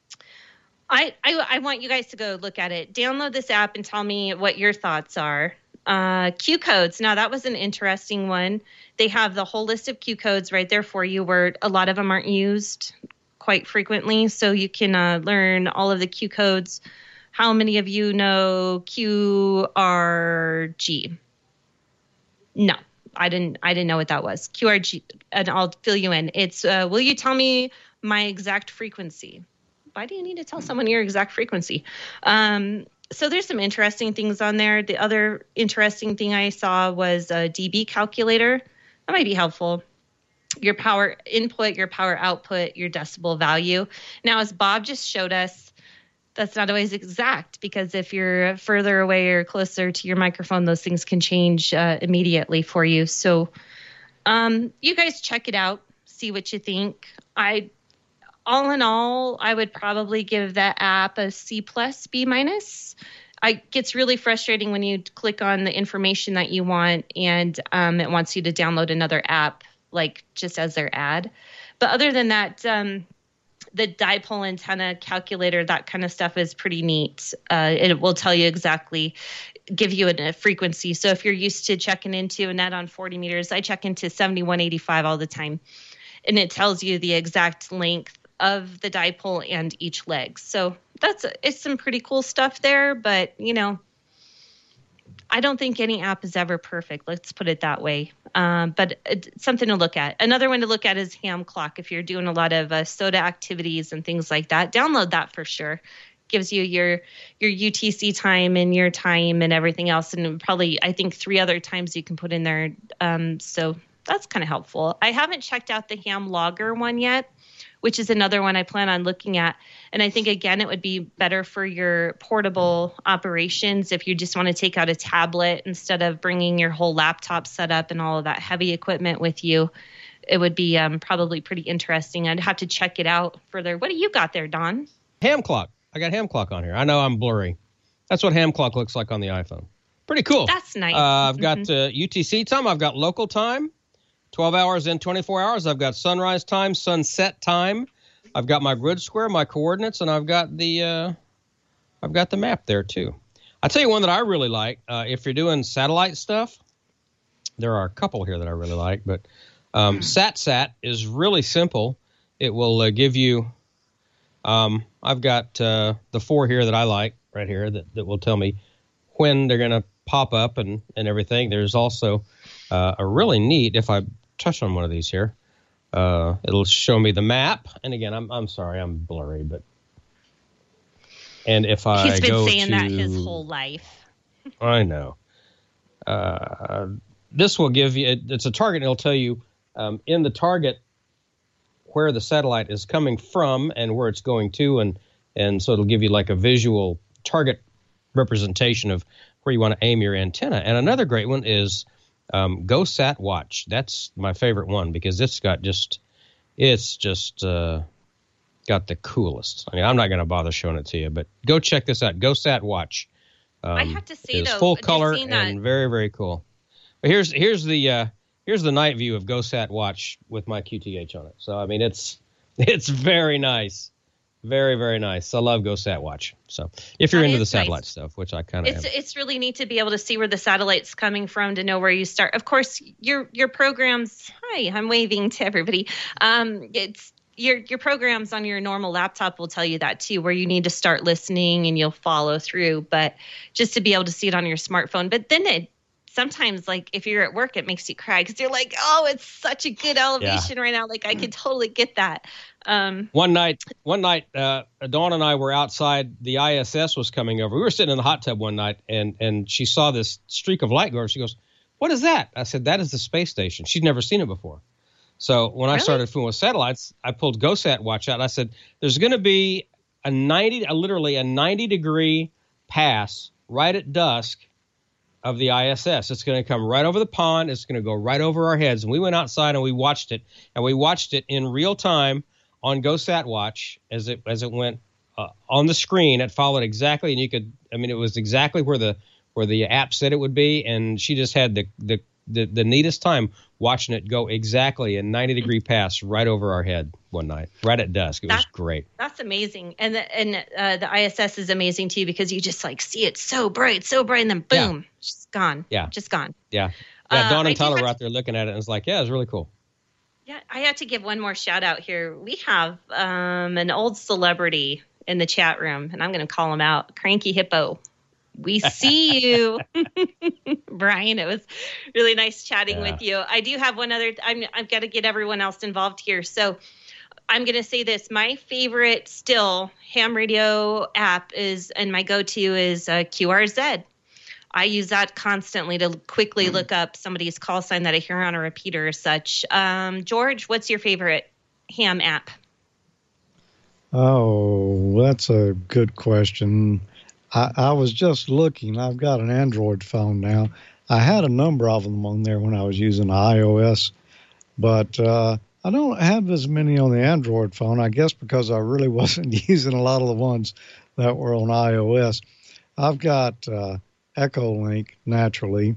[SPEAKER 13] I, I I want you guys to go look at it. Download this app and tell me what your thoughts are. Uh, Q codes. Now that was an interesting one. They have the whole list of Q codes right there for you, where a lot of them aren't used quite frequently. So you can uh, learn all of the Q codes. How many of you know Q R G? No, I didn't. I didn't know what that was. Q R G, and I'll fill you in. It's. Uh, will you tell me my exact frequency? Why do you need to tell someone your exact frequency? Um, So there's some interesting things on there. The other interesting thing I saw was a D B calculator. That might be helpful. Your power input, your power output, your decibel value. Now, as Bob just showed us, that's not always exact, because if you're further away or closer to your microphone, those things can change uh, immediately for you. So um, you guys check it out, see what you think. I, all in all, I would probably give that app a C plus, B minus. It gets really frustrating when you click on the information that you want and um, it wants you to download another app, like just as their ad. But other than that, um, the dipole antenna calculator, that kind of stuff is pretty neat. Uh, it will tell you exactly, give you a, a frequency. So if you're used to checking into a net on forty meters, I check into seventy-one eighty-five all the time. And it tells you the exact length of the dipole and each leg. So that's it's some pretty cool stuff there. But, you know, I don't think any app is ever perfect. Let's put it that way. Um, but it's something to look at. Another one to look at is Ham Clock. If you're doing a lot of uh, SOTA activities and things like that, download that for sure. Gives you your your U T C time and your time and everything else. And probably, I think, three other times you can put in there. Um, so that's kind of helpful. I haven't checked out the Ham Logger one yet, which is another one I plan on looking at. And I think, again, it would be better for your portable operations if you just want to take out a tablet instead of bringing your whole laptop set up and all of that heavy equipment with you. It would be um, probably pretty interesting. I'd have to check it out further. What do you got there, Don?
[SPEAKER 1] Ham Clock. I got Ham Clock on here. I know I'm blurry. That's what Ham Clock looks like on the iPhone. Pretty cool.
[SPEAKER 13] That's nice.
[SPEAKER 1] Uh, I've got uh, U T C time. I've got local time. twelve hours and twenty-four hours. I've got sunrise time, sunset time. I've got my grid square, my coordinates, and I've got the uh, I've got the map there too. I'll tell you one that I really like. Uh, if you're doing satellite stuff, there are a couple here that I really like. But um, SatSat is really simple. It will uh, give you. Um, I've got uh, the four here that I like right here that, that will tell me when they're going to pop up and, and everything. There's also uh, a really neat, if I touch on one of these here, uh, it'll show me the map. And again, I'm I'm sorry, I'm blurry, but and if I
[SPEAKER 13] He's been
[SPEAKER 1] go
[SPEAKER 13] saying
[SPEAKER 1] to,
[SPEAKER 13] that his whole life.
[SPEAKER 1] I know. Uh, this will give you, it, it's a target, and it'll tell you um, in the target where the satellite is coming from and where it's going to, and and so it'll give you like a visual target representation of where you want to aim your antenna. And another great one is um, GoSat Watch. That's my favorite one because it's got just, it's just uh, got the coolest. I mean, I'm not going to bother showing it to you, but go check this out. GoSat Watch. Um,
[SPEAKER 13] I have to say
[SPEAKER 1] it's
[SPEAKER 13] though,
[SPEAKER 1] full
[SPEAKER 13] just
[SPEAKER 1] color
[SPEAKER 13] seeing
[SPEAKER 1] and
[SPEAKER 13] that-
[SPEAKER 1] very, very cool. But here's here's the uh, here's the night view of GoSat Watch with my Q T H on it. So I mean, it's It's very nice. Very, very nice. I love GoSatWatch. So if you're
[SPEAKER 13] That
[SPEAKER 1] into the
[SPEAKER 13] is
[SPEAKER 1] satellite
[SPEAKER 13] nice.
[SPEAKER 1] stuff, which I kind of
[SPEAKER 13] It's
[SPEAKER 1] am.
[SPEAKER 13] it's really neat to be able to see where the satellite's coming from, to know where you start. Of course, your your programs. Hi, I'm waving to everybody. Um, it's your your programs on your normal laptop will tell you that too, where you need to start listening and you'll follow through. But just to be able to see it on your smartphone, but then it. Sometimes, like, if you're at work, it makes you cry because you're like, oh, it's such a good elevation right now. Like, I could totally get that. Um,
[SPEAKER 1] One night, one night, uh, Dawn and I were outside. The I S S was coming over. We were sitting in the hot tub one night, and and she saw this streak of light go over. She goes, "What is that?" I said, "That is the space station." She'd never seen it before. So when I
[SPEAKER 13] Really?
[SPEAKER 1] started fooling with satellites, I pulled GoSatWatch out. And I said, "There's going to be a ninety, a, literally a ninety degree pass right at dusk of the I S S. It's going to come right over the pond. It's going to go right over our heads." And we went outside and we watched it, and we watched it in real time on GoSatWatch as it as it went uh, on the screen. It followed exactly, and you could, I mean, it was exactly where the where the app said it would be, and she just had the the the, the neatest time watching it go exactly a ninety degree pass right over our head one night, right at dusk. It was great.
[SPEAKER 13] That's amazing. And the, and uh, the I S S is amazing too, because you just like see it so bright, so bright, and then boom,
[SPEAKER 1] Yeah.
[SPEAKER 13] just gone.
[SPEAKER 1] Yeah.
[SPEAKER 13] Just gone.
[SPEAKER 1] Yeah. Yeah,
[SPEAKER 13] Uh,
[SPEAKER 1] Dawn
[SPEAKER 13] I
[SPEAKER 1] and
[SPEAKER 13] do
[SPEAKER 1] Tyler
[SPEAKER 13] have
[SPEAKER 1] were
[SPEAKER 13] to-
[SPEAKER 1] out there looking at it, and it's like, yeah, it was really cool.
[SPEAKER 13] Yeah, I had to give one more shout out here. We have um, an old celebrity in the chat room, and I'm going to call him out. Cranky Hippo. We see you, Brian. It was really nice chatting
[SPEAKER 14] Yeah.
[SPEAKER 13] with you. I do have one other. I'm, I've got to get everyone else involved here. So I'm going to say this. My favorite still ham radio app is, and my go-to is uh, Q R Z. I use that constantly to quickly look up somebody's call sign that I hear on a repeater or such. Um, George, what's your favorite ham app?
[SPEAKER 5] Oh, that's a good question. I, I was just looking. I've got an Android phone now. I had a number of them on there when I was using iOS, but uh, I don't have as many on the Android phone, I guess because I really wasn't using a lot of the ones that were on iOS. I've got uh, Echolink, naturally,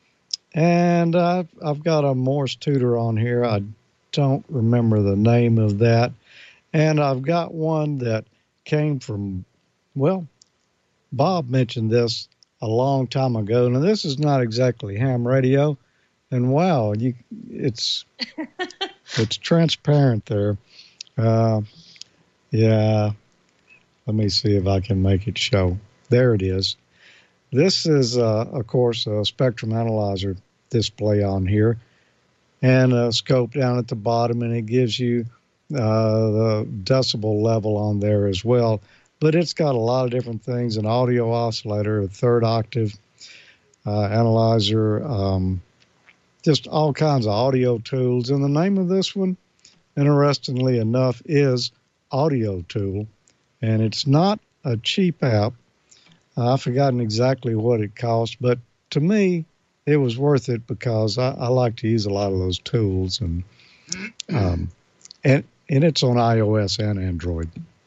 [SPEAKER 5] and I've, I've got a Morse tutor on here. I don't remember the name of that. And I've got one that came from, well, Bob mentioned this a long time ago. Now, this is not exactly ham radio, and wow, you, it's it's transparent there. Uh, yeah, let me see if I can make it show. There it is. This is, uh, of course, a spectrum analyzer display on here, and a scope down at the bottom, and it gives you uh, the decibel level on there as well. But it's got a lot of different things, an audio oscillator, a third octave uh, analyzer, um, just all kinds of audio tools. And the name of this one, interestingly enough, is Audio Tool. And it's not a cheap app. Uh, I've forgotten exactly what it cost, but to me, it was worth it because I, I like to use a lot of those tools. And, um, and, and it's on iOS and Android.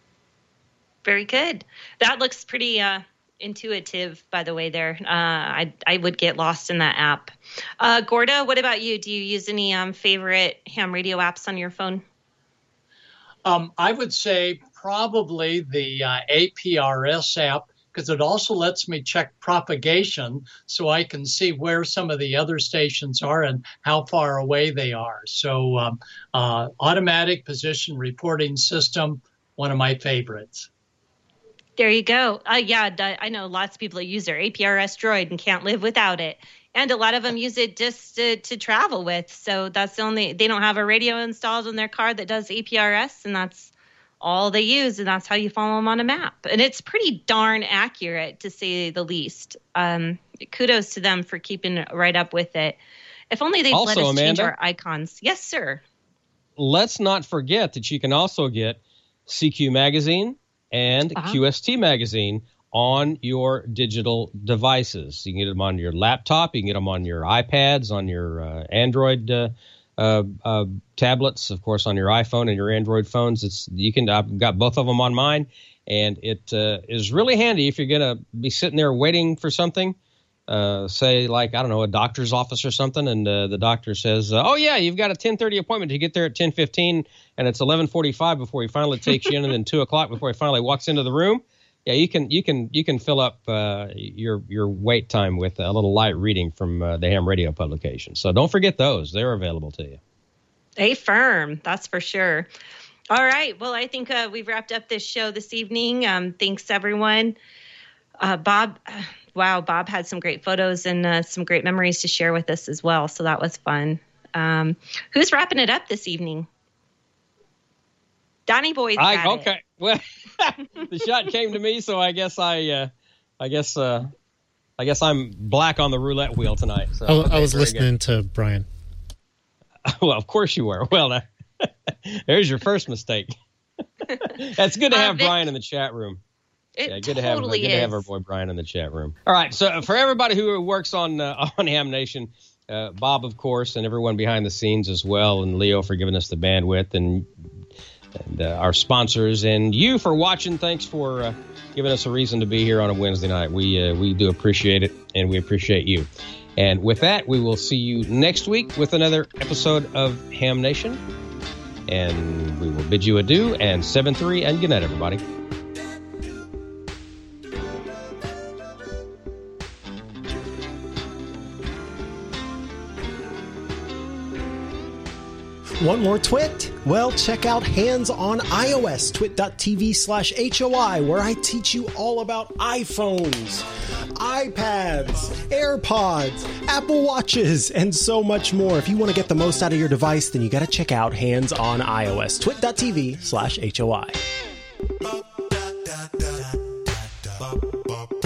[SPEAKER 13] Very good. That looks pretty uh, intuitive, by the way, there. Uh, I I would get lost in that app. Uh, Gorda, what about you? Do you use any um, favorite ham radio apps on your phone?
[SPEAKER 12] Um, I would say probably the uh, A P R S app, because it also lets me check propagation so I can see where some of the other stations are and how far away they are. So um, uh, automatic position reporting system, one of my favorites.
[SPEAKER 13] There you go. Uh, yeah, d- I know lots of people that use their A P R S Droid and can't live without it. And a lot of them use it just to, to travel with. So that's the only, they don't have a radio installed in their car that does A P R S, and that's all they use. And that's how you follow them on a map. And it's pretty darn accurate, to say the least. Um, kudos to them for keeping right up with it. If only they'd
[SPEAKER 1] Also,
[SPEAKER 13] let us change
[SPEAKER 1] Amanda?
[SPEAKER 13] our icons. Yes, sir.
[SPEAKER 1] Let's not forget that you can also get C Q Magazine and
[SPEAKER 13] Uh-huh.
[SPEAKER 1] Q S T Magazine on your digital devices. You can get them on your laptop. You can get them on your iPads, on your uh, Android uh, uh, uh, tablets, of course, on your iPhone and your Android phones. It's you can. I've got both of them on mine, and it uh, is really handy if you're going to be sitting there waiting for something. uh, say like, I don't know, a doctor's office or something. And uh, the doctor says, uh, oh, yeah, you've got a ten thirty appointment. You get there at ten fifteen and it's eleven forty-five before he finally takes you in, and then two o'clock before he finally walks into the room. Yeah, you can you can you can fill up uh, your your wait time with a little light reading from uh, the Ham Radio publication. So don't forget those; they're available to you.
[SPEAKER 13] A firm, that's for sure. All right, well, I think uh, we've wrapped up this show this evening. Um, thanks, everyone. Uh, Bob, uh, wow, Bob had some great photos and uh, some great memories to share with us as well. So that was fun. Um, who's wrapping it up this evening? Donnie Boy's got
[SPEAKER 1] I, okay.
[SPEAKER 13] it.
[SPEAKER 1] Well, the shot came to me, so I guess I, uh, I guess, uh, I guess I'm black on the roulette wheel tonight. So,
[SPEAKER 14] I,
[SPEAKER 1] okay,
[SPEAKER 14] I was listening
[SPEAKER 1] good.
[SPEAKER 14] to Brian.
[SPEAKER 1] Well, of course you were. Well, there's your first mistake. That's good to have uh, Vic, Brian in the chat room.
[SPEAKER 13] It
[SPEAKER 1] yeah, good
[SPEAKER 13] totally
[SPEAKER 1] to have good
[SPEAKER 13] is.
[SPEAKER 1] to have our boy Brian in the chat room. All right, so for everybody who works on uh, on Ham Nation, uh, Bob, of course, and everyone behind the scenes as well, and Leo for giving us the bandwidth, and. And uh, our sponsors, and you for watching. Thanks for uh, giving us a reason to be here on a Wednesday night. We uh, we do appreciate it, and we appreciate you. And with that, we will see you next week with another episode of Ham Nation. And we will bid you adieu, and seven three, and good night, everybody.
[SPEAKER 15] Want more Twit? Well, check out Hands on iOS, twit.tv slash HOI, where I teach you all about iPhones, iPads, AirPods, Apple Watches, and so much more. If you want to get the most out of your device, then you got to check out Hands on iOS, twit.tv slash HOI.